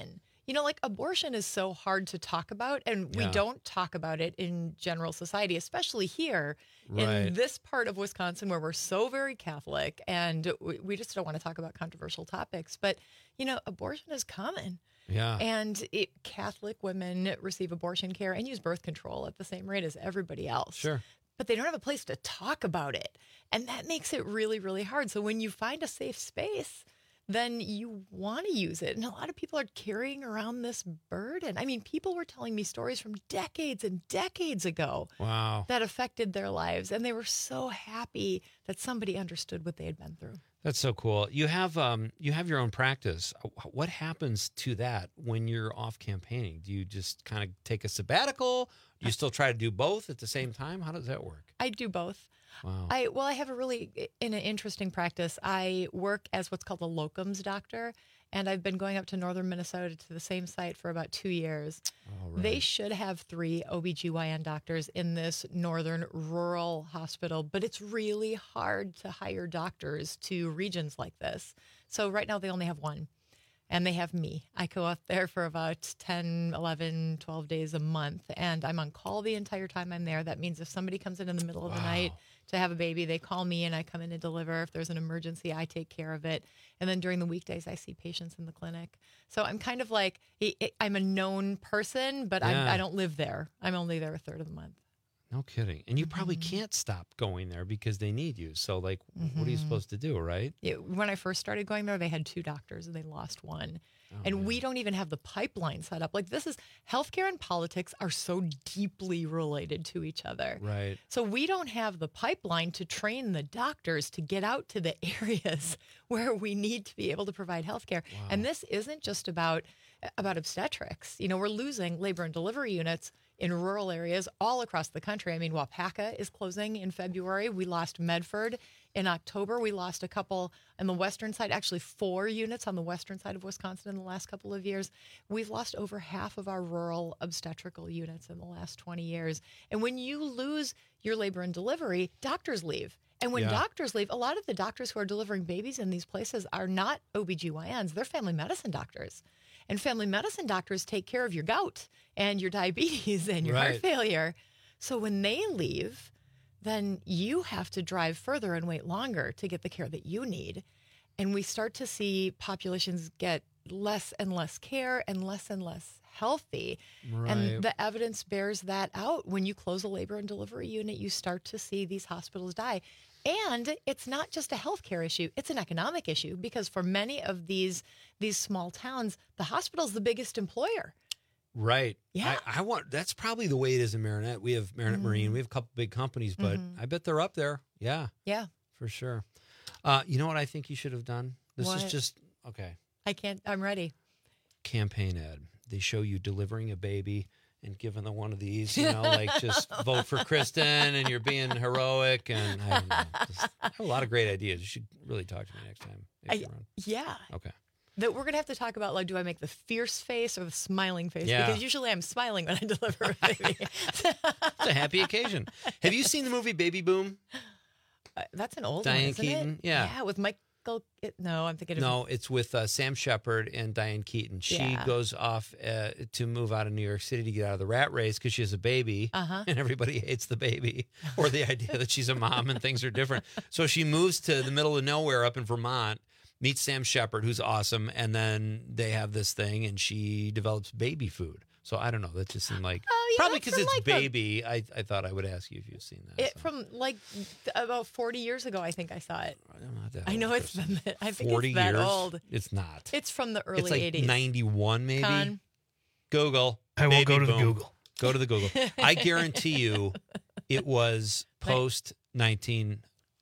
You know, like abortion is so hard to talk about, and we Yeah. don't talk about it in general society, especially here Right. in this part of Wisconsin where we're so very Catholic, and we, we just don't want to talk about controversial topics. But, you know, abortion is common. Yeah. And it, Catholic women receive abortion care and use birth control at the same rate as everybody else. Sure. But they don't have a place to talk about it. And that makes it really, really hard. So when you find a safe space, then you want to use it. And a lot of people are carrying around this burden. I mean, people were telling me stories from decades and decades ago Wow. that affected their lives. And they were so happy that somebody understood what they had been through. That's so cool. You have um you have your own practice. What happens to that when you're off campaigning? Do you just kind of take a sabbatical? Do you still try to do both at the same time? How does that work? I do both. Wow. I well, I have a really in an interesting practice. I work as what's called a locums doctor, and I've been going up to northern Minnesota to the same site for about two years. All right. They should have three O B G Y N doctors in this northern rural hospital, but it's really hard to hire doctors to regions like this. So right now they only have one. And they have me. I go up there for about ten, eleven, twelve days a month, and I'm on call the entire time I'm there. That means if somebody comes in in the middle of the night to have a baby, they call me and I come in and deliver. If there's an emergency, I take care of it. And then during the weekdays, I see patients in the clinic. So I'm kind of like, I'm a known person, but Yeah. I'm, I don't live there. I'm only there a third of the month. No kidding. And you probably can't stop going there because they need you. So, like, what are you supposed to do, right? It, when I first started going there, they had two doctors and they lost one. and we don't even have the pipeline set up. Like, this is healthcare and politics are so deeply related to each other. Right. So we don't have the pipeline to train the doctors to get out to the areas where we need to be able to provide healthcare. Wow. And this isn't just about about obstetrics. You know, we're losing labor and delivery units in rural areas all across the country. I mean, Wapaka is closing in February. We lost Medford in October. We lost a couple on the western side, actually four units on the western side of Wisconsin in the last couple of years. We've lost over half of our rural obstetrical units in the last twenty years. And when you lose your labor and delivery, doctors leave. And when Yeah. doctors leave, a lot of the doctors who are delivering babies in these places are not O B G Y Ns. They're family medicine doctors. And family medicine doctors take care of your gout and your diabetes and your Right. heart failure. So when they leave, then you have to drive further and wait longer to get the care that you need. And we start to see populations get less and less care and less and less healthy. Right. And the evidence bears that out. When you close a labor and delivery unit, you start to see these hospitals die. And it's not just a healthcare issue, it's an economic issue, because for many of these these small towns, the hospital's the biggest employer. Right. Yeah. I, I want. That's probably the way it is in Marinette. We have Marinette Marine. We have a couple big companies, but Mhm. I bet they're up there. Yeah. Yeah. For sure. Uh, you know what I think you should have done? This What? is just okay. I can't, I'm ready. Campaign ad. They show you delivering a baby and giving the one of these, you know, like just vote for Kristen and you're being heroic. And I don't know. Just, I have a lot of great ideas. You should really talk to me next time. if I, you're around. yeah. Okay. That we're going to have to talk about, like, do I make the fierce face or the smiling face? Yeah. Because usually I'm smiling when I deliver a baby. It's a happy occasion. Have you seen the movie Baby Boom? Uh, that's an old Diane one, isn't Keaton? it? Yeah. Yeah, with Michael. It, no, I'm thinking of. No, it's with uh, Sam Shepard and Diane Keaton. She Yeah. goes off uh, to move out of New York City to get out of the rat race because she has a baby, Uh-huh. and everybody hates the baby or the idea that she's a mom and things are different. So she moves to the middle of nowhere up in Vermont, meets Sam Shepard, who's awesome, and then they have this thing, and she develops baby food. So I don't know. That just seemed like Oh, yeah, probably that's because from, it's like, the- baby. I I thought I would ask you if you've seen that. It from like th- about forty years ago, I think I saw it. I'm not that I old, know it's Kristen. been. I think Forty it's that years. old. It's not. It's from the early It's like eighties. ninety-one, maybe. Con. Google. I will Baby go to the boom. Google. Go to the Google. I guarantee you, it was post nineteen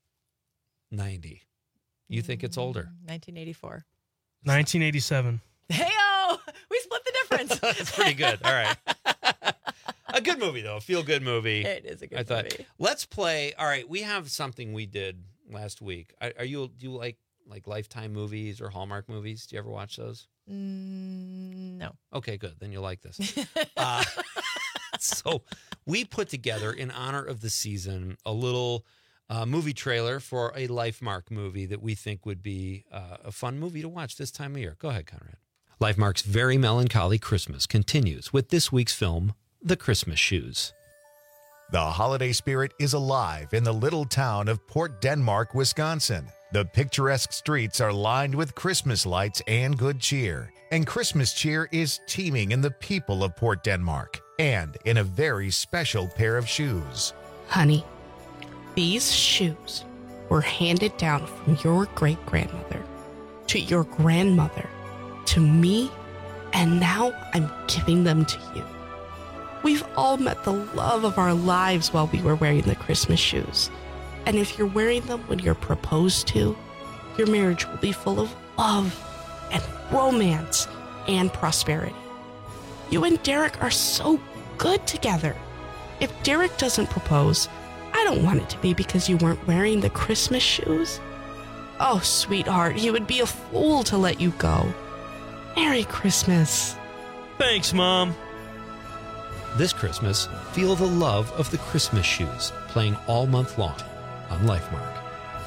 ninety. You think it's older? nineteen eighty-four. nineteen eighty-seven. Hey-o! We split the difference. That's pretty good. All right. A good movie, though. A feel-good movie. It is a good I thought, movie. let's play. All right, we have something we did last week. Are, are you do you like like Lifetime movies or Hallmark movies? Do you ever watch those? Mm, no. Okay, good. Then you'll like this. uh, so we put together, in honor of the season, a little uh, movie trailer for a Lifemark movie that we think would be uh, a fun movie to watch this time of year. Go ahead, Conrad. LifeMark's very melancholy Christmas continues with this week's film, The Christmas Shoes. The holiday spirit is alive in the little town of Port Denmark, Wisconsin. The picturesque streets are lined with Christmas lights and good cheer. And Christmas cheer is teeming in the people of Port Denmark and in a very special pair of shoes. Honey, these shoes were handed down from your great-grandmother to your grandmother to me, and now I'm giving them to you. We've all met the love of our lives while we were wearing the Christmas shoes. And if you're wearing them when you're proposed to, your marriage will be full of love and romance and prosperity. You and Derek are so good together. If Derek doesn't propose, I don't want it to be because you weren't wearing the Christmas shoes. Oh, sweetheart, he would be a fool to let you go. Merry Christmas. Thanks, Mom. This Christmas, feel the love of the Christmas shoes, playing all month long on LifeMark.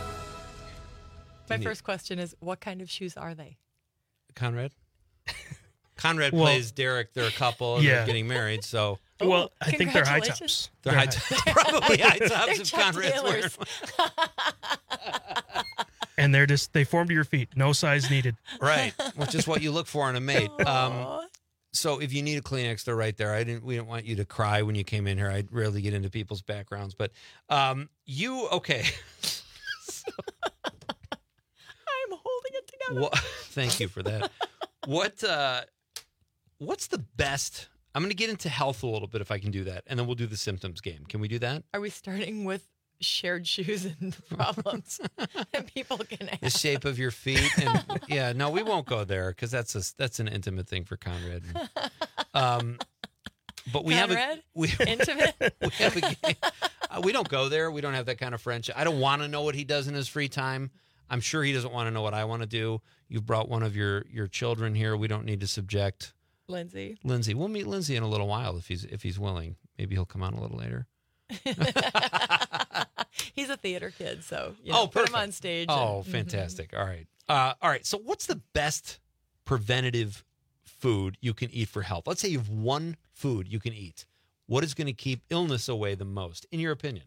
My first question is, what kind of shoes are they? Conrad? Conrad Well- plays Derek. They're a couple. And Yeah. They're getting married, so... Well, I think they're high Congratulations. tops. They're high tops. Probably high tops They're if Chuck Conrad's wearing Taylors. them. And they're just, they form to your feet. No size needed. Right, which is what you look for in a mate. Um, so if you need a Kleenex, they're right there. I didn't. We didn't want you to cry when you came in here. I rarely get into people's backgrounds, but um, you okay? I'm holding it together. What, thank you for that. What uh, what's the best? I'm going to get into health a little bit if I can do that, and then we'll do the symptoms game. Can we do that? Are we starting with shared shoes and problems that people can have? The shape of your feet, and yeah, no, we won't go there because that's a that's an intimate thing for Conrad. Um, but we have a Conrad? we Intimate? we have a game. Uh, we don't go there. We don't have that kind of friendship. I don't want to know what he does in his free time. I'm sure he doesn't want to know what I want to do. You've brought one of your your children here. We don't need to subject Lindsay. Lindsay. We'll meet Lindsay in a little while if he's if he's willing. Maybe he'll come on a little later. He's a theater kid, so you know, Oh, put him perfect. on stage. Oh, and- fantastic. All right. Uh, all right. So what's the best preventative food you can eat for health? Let's say you have one food you can eat. What is going to keep illness away the most, in your opinion?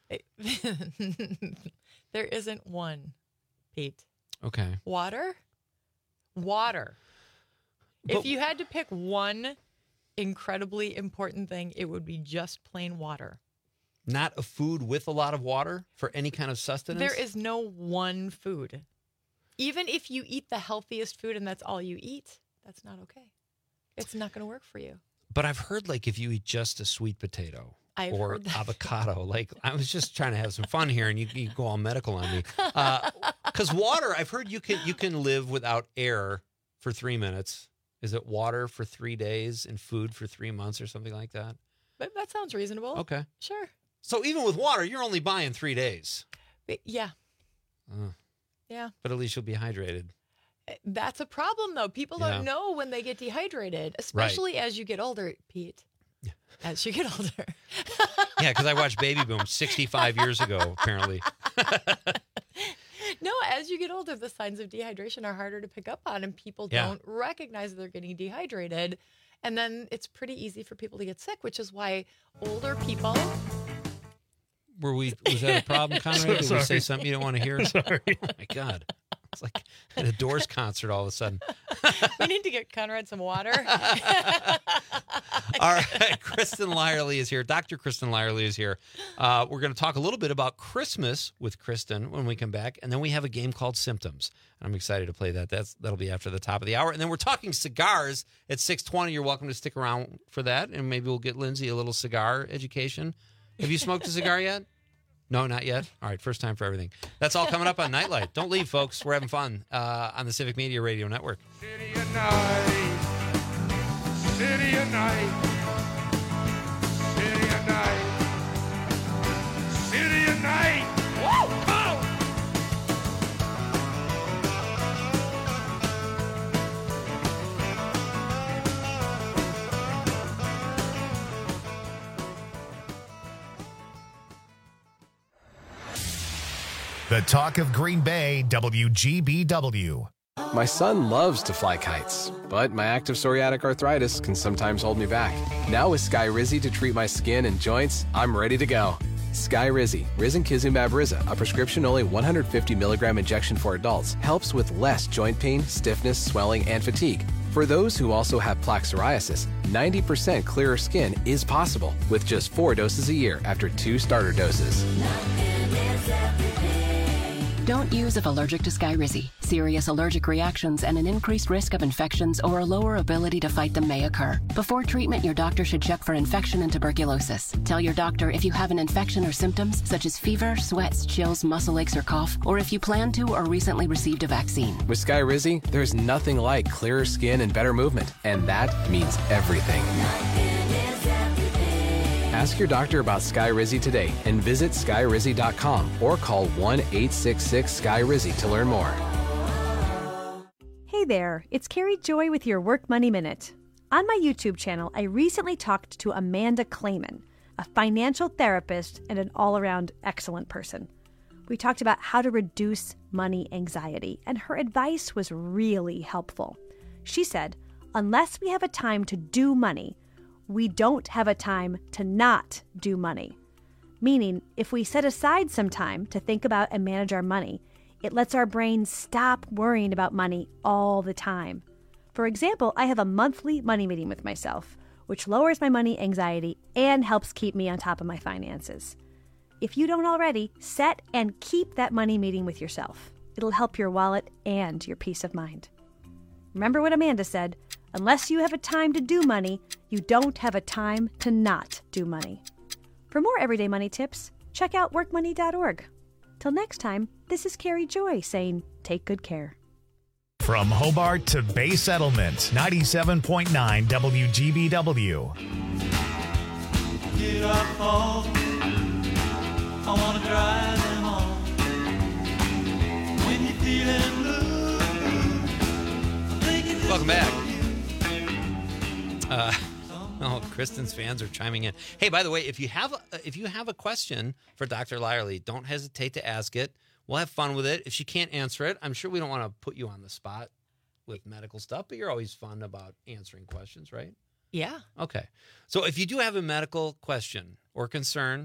There isn't one, Pete. Okay. Water? Water. But- if you had to pick one incredibly important thing, it would be just plain water. Not a food with a lot of water for any kind of sustenance? There is no one food. Even if you eat the healthiest food and that's all you eat, that's not okay. It's not going to work for you. But I've heard like if you eat just a sweet potato I've or heard that. avocado, like I was just trying to have some fun here and you, you go all medical on me. Because water, I've heard you can you can live without air for three minutes. Is it water for three days and food for three months or something like that? But that sounds reasonable. Okay. Sure. So even with water, you're only buying three days. But yeah. Uh, Yeah. but at least you'll be hydrated. That's a problem, though. People Yeah. don't know when they get dehydrated, especially as you get older, Pete. As you get older. Yeah, because I watched Baby Boom sixty-five years ago, apparently. No, as you get older, the signs of dehydration are harder to pick up on, and people Yeah. don't recognize that they're getting dehydrated. And then it's pretty easy for people to get sick, which is why older people. Were we? Was that a problem, Conrad? Did we Sorry. say something you don't want to hear? Sorry. Oh my God! It's like at a Doors concert all of a sudden. We need to get Conrad some water. All right, Kristen Lyerly is here. Doctor Kristen Lyerly is here. Uh, we're going to talk a little bit about Christmas with Kristen when we come back, and then we have a game called Symptoms. I'm excited to play that. That's that'll be after the top of the hour, and then we're talking cigars at six twenty. You're welcome to stick around for that, and maybe we'll get Lindsay a little cigar education. Have you smoked a cigar yet? No, not yet. All right, first time for everything. That's all coming up on Nightlight. Don't leave, folks. We're having fun uh, on the Civic Media Radio Network. City of night, city of night, city of night, city of night. Woo! Oh! The talk of Green Bay, W G B W. My son loves to fly kites, but my active psoriatic arthritis can sometimes hold me back. Now with Skyrizi to treat my skin and joints, I'm ready to go. Skyrizi, risankizumab Riza, a prescription-only one hundred fifty milligram injection for adults, helps with less joint pain, stiffness, swelling, and fatigue. For those who also have plaque psoriasis, ninety percent clearer skin is possible with just four doses a year after two starter doses. Don't use if allergic to Skyrizi. Serious allergic reactions and an increased risk of infections or a lower ability to fight them may occur. Before treatment, your doctor should check for infection and tuberculosis. Tell your doctor if you have an infection or symptoms such as fever, sweats, chills, muscle aches, or cough, or if you plan to or recently received a vaccine. With Skyrizi, there's nothing like clearer skin and better movement, and that means everything. Ask your doctor about Skyrizi today and visit Skyrizi dot com or call one eight six six Sky Rizzy to learn more. Hey there, it's Carrie Joy with your Work Money Minute. On my YouTube channel, I recently talked to Amanda Clayman, a financial therapist and an all-around excellent person. We talked about how to reduce money anxiety, and her advice was really helpful. She said, unless we have a time to do money, we don't have a time to not do money. Meaning, if we set aside some time to think about and manage our money, it lets our brain stop worrying about money all the time. For example, I have a monthly money meeting with myself, which lowers my money anxiety and helps keep me on top of my finances. If you don't already, set and keep that money meeting with yourself. It'll help your wallet and your peace of mind. Remember what Amanda said, unless you have a time to do money, you don't have a time to not do money. For more everyday money tips, check out work money dot org. Till next time, this is Carrie Joy saying, take good care. From Hobart to Bay Settlement, ninety-seven point nine W G B W. Get up home, I want to drive them on. When you're feeling blue, think it's Welcome back. Uh, oh, Kristen's fans are chiming in. Hey, by the way, if you have a, if you have a question for Doctor Lyerly, don't hesitate to ask it. We'll have fun with it. If she can't answer it, I'm sure we don't want to put you on the spot with medical stuff, but you're always fun about answering questions, right? Yeah. Okay. So if you do have a medical question or concern,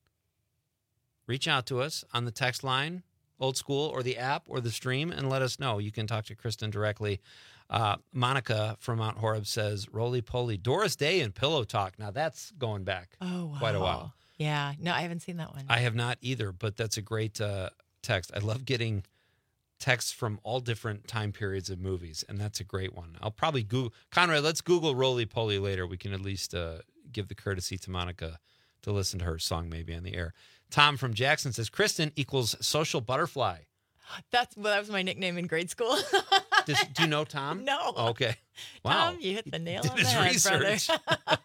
reach out to us on the text line, old school, or the app, or the stream, and let us know. You can talk to Kristen directly. Uh, Monica from Mount Horeb says, roly-poly, Doris Day and Pillow Talk. Now, that's going back oh, wow. quite a while. Yeah. No, I haven't seen that one. I have not either, but that's a great uh, text. I love getting texts from all different time periods of movies, and that's a great one. I'll probably Google. Conrad, let's Google roly-poly later. We can at least uh, give the courtesy to Monica to listen to her song maybe on the air. Tom from Jackson says, Kristen equals social butterfly. That's well, that was my nickname in grade school. Does, do you know Tom? No. Okay. Wow. Tom, you hit the nail Did on his the head, research. brother.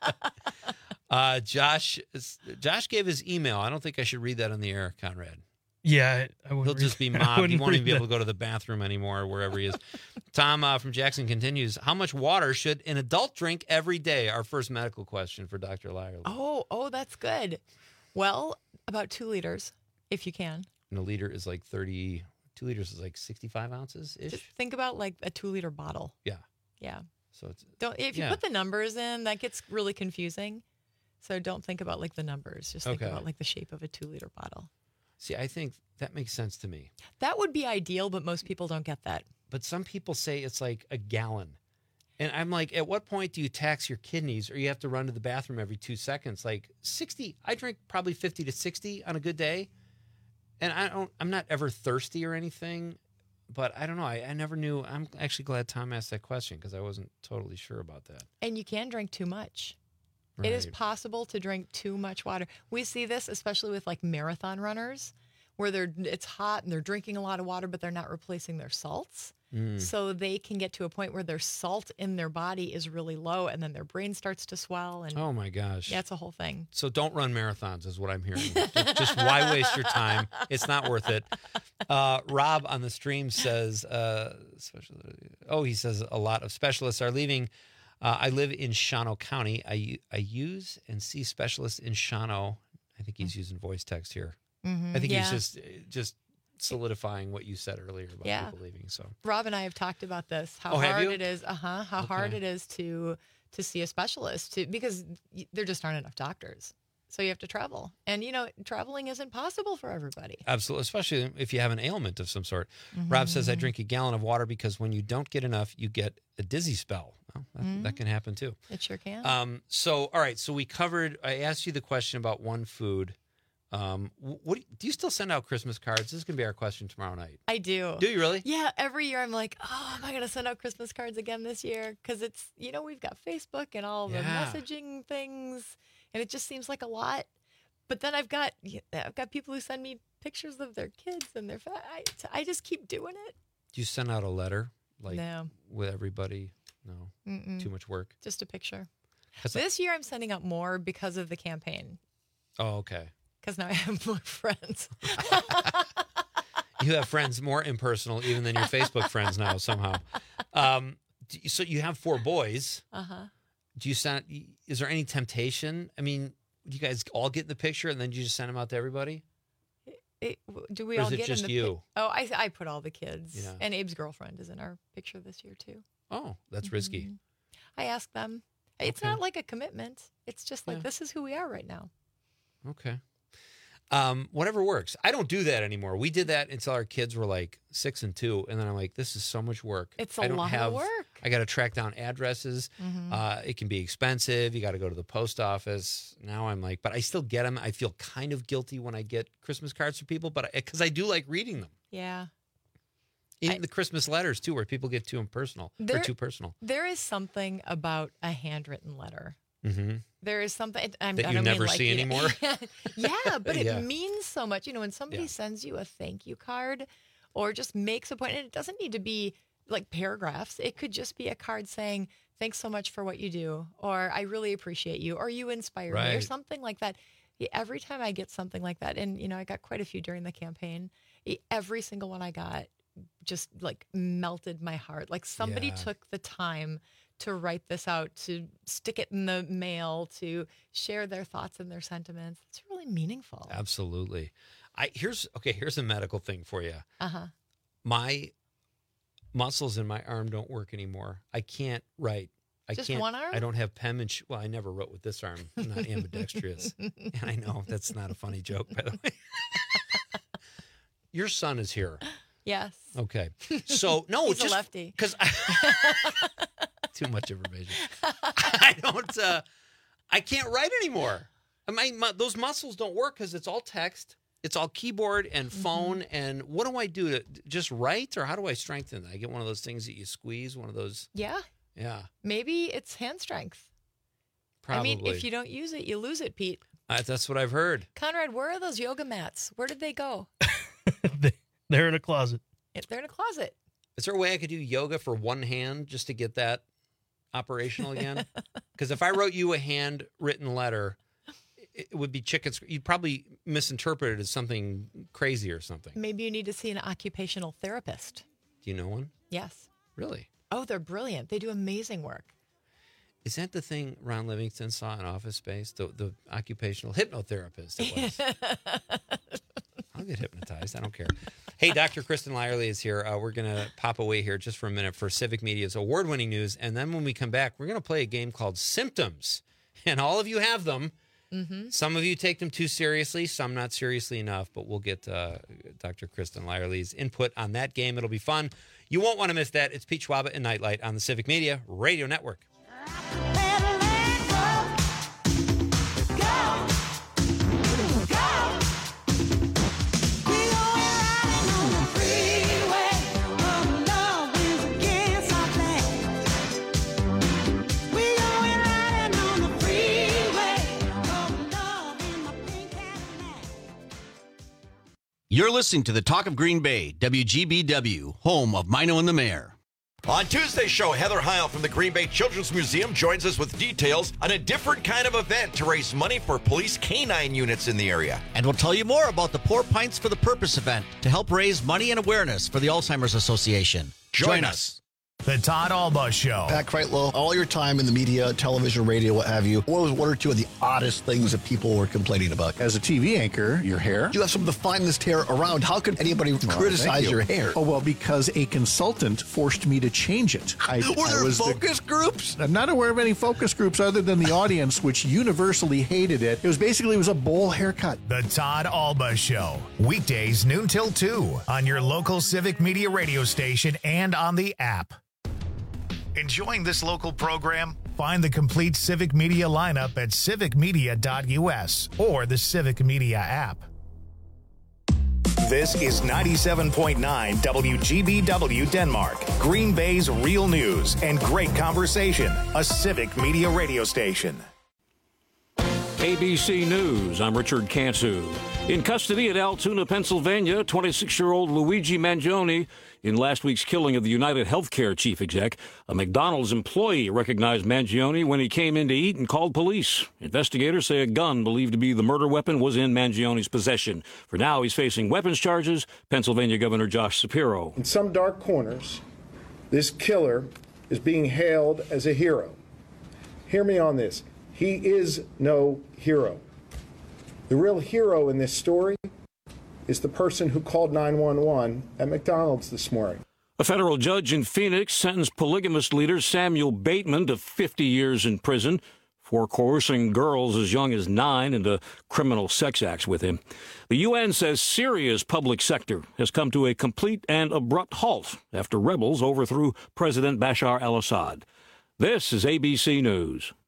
uh, Josh, Josh gave his email. I don't think I should read that on the air, Conrad. Yeah, I wouldn't He'll read- just be I mobbed. He wouldn't won't even read be able that. to go to the bathroom anymore, wherever he is. Tom uh, from Jackson continues. How much water should an adult drink every day? Our first medical question for Doctor Lyerly. Oh, oh, that's good. Well, about two liters, if you can. And a liter is like thirty. Two liters is like sixty-five ounces ish. Just think about like a two liter bottle. Yeah. Yeah. So it's Don't if you yeah. put the numbers in, that gets really confusing. So don't think about like the numbers. Just think Okay. about like the shape of a two liter bottle. See, I think that makes sense to me. That would be ideal, but most people don't get that. But some people say it's like a gallon. And I'm like, at what point do you tax your kidneys or you have to run to the bathroom every two seconds? Like sixty, I drink probably fifty to sixty on a good day. And I don't, I'm not ever thirsty or anything, but I don't know. I, I never knew. I'm actually glad Tom asked that question because I wasn't totally sure about that. And you can drink too much. It is Right. possible to drink too much water. We see this especially with like marathon runners where they're it's hot and they're drinking a lot of water, but they're not replacing their salts. Mm. So they can get to a point where their salt in their body is really low and then their brain starts to swell. And Oh my gosh. yeah, it's a whole thing. So don't run marathons is what I'm hearing. just, just why waste your time? It's not worth it. Uh, Rob on the stream says, uh, special, oh, he says a lot of specialists are leaving. Uh, I live in Shawano County. I, I use and see specialists in Shawano. I think he's using voice text here. Mhm, I think yeah. he's just just solidifying what you said earlier about Yeah. people leaving. So Rob and I have talked about this. How Oh, have hard you? it is. Uh huh. How hard Okay. it is to to see a specialist to because y- there just aren't enough doctors. So you have to travel, and you know traveling isn't possible for everybody. absolutely, especially if you have an ailment of some sort. Rob says, I Mm-hmm. drink a gallon of water because when you don't get enough, you get a dizzy spell. Well, that, Mhm. that can happen too. It sure can. Um, so, all right. So we covered, I asked you the question about one food. Um, wh- what do you still send out Christmas cards? This is going to be our question tomorrow night. I do. Do you really? Yeah. Every year I'm like, oh, am I going to send out Christmas cards again this year? Because it's, you know, we've got Facebook and all the Yeah. messaging things, and it just seems like a lot. But then I've got, I've got people who send me pictures of their kids and their, fa- I, I just keep doing it. Do you send out a letter like No. with everybody? No, Mm-mm. too much work. Just a picture. 'Cause I- This year I'm sending out more because of the campaign. oh, okay. Because now I have more friends. You have friends more impersonal even than your Facebook friends now somehow. Um, do you- so you have four boys. Uh huh. Do you send? Is there any temptation? I mean, do you guys all get in the picture and then you just send them out to everybody? It, do we Or all is it get just in the you? pic- oh, I I put all the kids. Yeah. And Abe's girlfriend is in our picture this year too. Oh, that's risky. Mhm. I ask them. It's Okay. not like a commitment. It's just like Yeah. this is who we are right now. Okay. Um, whatever works. I don't do that anymore. We did that until our kids were like six and two, and then I'm like, this is so much work. It's a I don't lot of have, work. I got to track down addresses. Mhm. Uh, it can be expensive. You got to go to the post office. Now I'm like, but I still get them. I feel kind of guilty when I get Christmas cards from people, but because I do like reading them. Yeah. Even the Christmas letters too, where people get too impersonal or There- too personal. There is something about a handwritten letter. Mm-hmm. There is something I'm, That I you don't never mean like, see you know- anymore? yeah, but it Yeah. means so much. You know, when somebody Yeah. sends you a thank you card or just makes a point, and it doesn't need to be like paragraphs. It could just be a card saying, thanks so much for what you do, or I really appreciate you, or you inspire me, or Right. something like that. Yeah, every time I get something like that, and, you know, I got quite a few during the campaign, e- every single one I got just like melted my heart. Like somebody Yeah. took the time to write this out, to stick it in the mail, to share their thoughts and their sentiments. It's really meaningful. Absolutely. I here's okay. Here's a medical thing for you. Uh huh. My muscles in my arm don't work anymore. I can't write. I Just can't. one arm? I don't have penmanship. Well, I never wrote with this arm. I'm not ambidextrous. And I know that's not a funny joke, by the way. Your son is here. Yes. Okay. So no, He's just a lefty. because too much information. I don't. Uh, I can't write anymore. My, my those muscles don't work because it's all text. It's all keyboard and phone. Mm-hmm. And what do I do to just write, or how do I strengthen that? I get one of those things that you squeeze. One of those. Yeah. Yeah. Maybe it's hand strength. Probably. I mean, if you don't use it, you lose it, Pete. Uh, that's what I've heard. Conrad, where are those yoga mats? Where did they go? They're in a closet. It- They're in a closet. Is there a way I could do yoga for one hand just to get that operational again? Because if I wrote you a handwritten letter, it would be chicken. sc- You'd probably misinterpret it as something crazy or something. Maybe you need to see an occupational therapist. Do you know one? Yes. Really? Oh, they're brilliant. They do amazing work. Is that the thing Ron Livingston saw in Office Space? The the occupational hypnotherapist it was. I'll get hypnotized. I don't care. Hey, Doctor Kristen Lyerly is here. Uh, we're going to pop away here just for a minute for Civic Media's award-winning news. And then when we come back, we're going to play a game called Symptoms. And all of you have them. Mm-hmm. Some of you take them too seriously, some not seriously enough. But we'll get uh, Doctor Kristen Lyerly's input on that game. It'll be fun. You won't want to miss that. It's Pete Schwaba and Nightlight on the Civic Media Radio Network. You're listening to the Talk of Green Bay, W G B W, home of Mino and the Mayor. On Tuesday's show, Heather Heil from the Green Bay Children's Museum joins us with details on a different kind of event to raise money for police canine units in the area. And we'll tell you more about the Pour Pints for the Purpose event to help raise money and awareness for the Alzheimer's Association. Join us. The Todd Alba Show. Pat Kreitlow, all your time in the media, television, radio, what have you, what was one or two of the oddest things that people were complaining about? As a T V anchor, your hair. You have some of the finest hair around. How could anybody Well, criticize thank you. your hair? Oh, well, because a consultant forced me to change it. I, Were I there was focus the, groups? I'm not aware of any focus groups other than the audience, which universally hated it. It was basically it was a bowl haircut. The Todd Alba Show. Weekdays noon till two on your local Civic Media radio station and on the app. Enjoying this local program? Find the complete Civic Media lineup at civic media dot u s or the Civic Media app. This is ninety-seven point nine W G B W Denmark, Green Bay's real news and great conversation, a Civic Media radio station. A B C News, I'm Richard Cantu. In custody at Altoona, Pennsylvania, twenty-six-year-old Luigi Mangione, in last week's killing of the United Healthcare chief exec, a McDonald's employee recognized Mangione when he came in to eat and called police. Investigators say a gun believed to be the murder weapon was in Mangione's possession. For now, he's facing weapons charges. Pennsylvania Governor Josh Shapiro. In some dark corners, this killer is being hailed as a hero. Hear me on this. He is no hero. The real hero in this story is the person who called nine one one at McDonald's this morning. A federal judge in Phoenix sentenced polygamist leader Samuel Bateman to fifty years in prison for coercing girls as young as nine into criminal sex acts with him. The U N says Syria's public sector has come to a complete and abrupt halt after rebels overthrew President Bashar al-Assad. This is A B C News.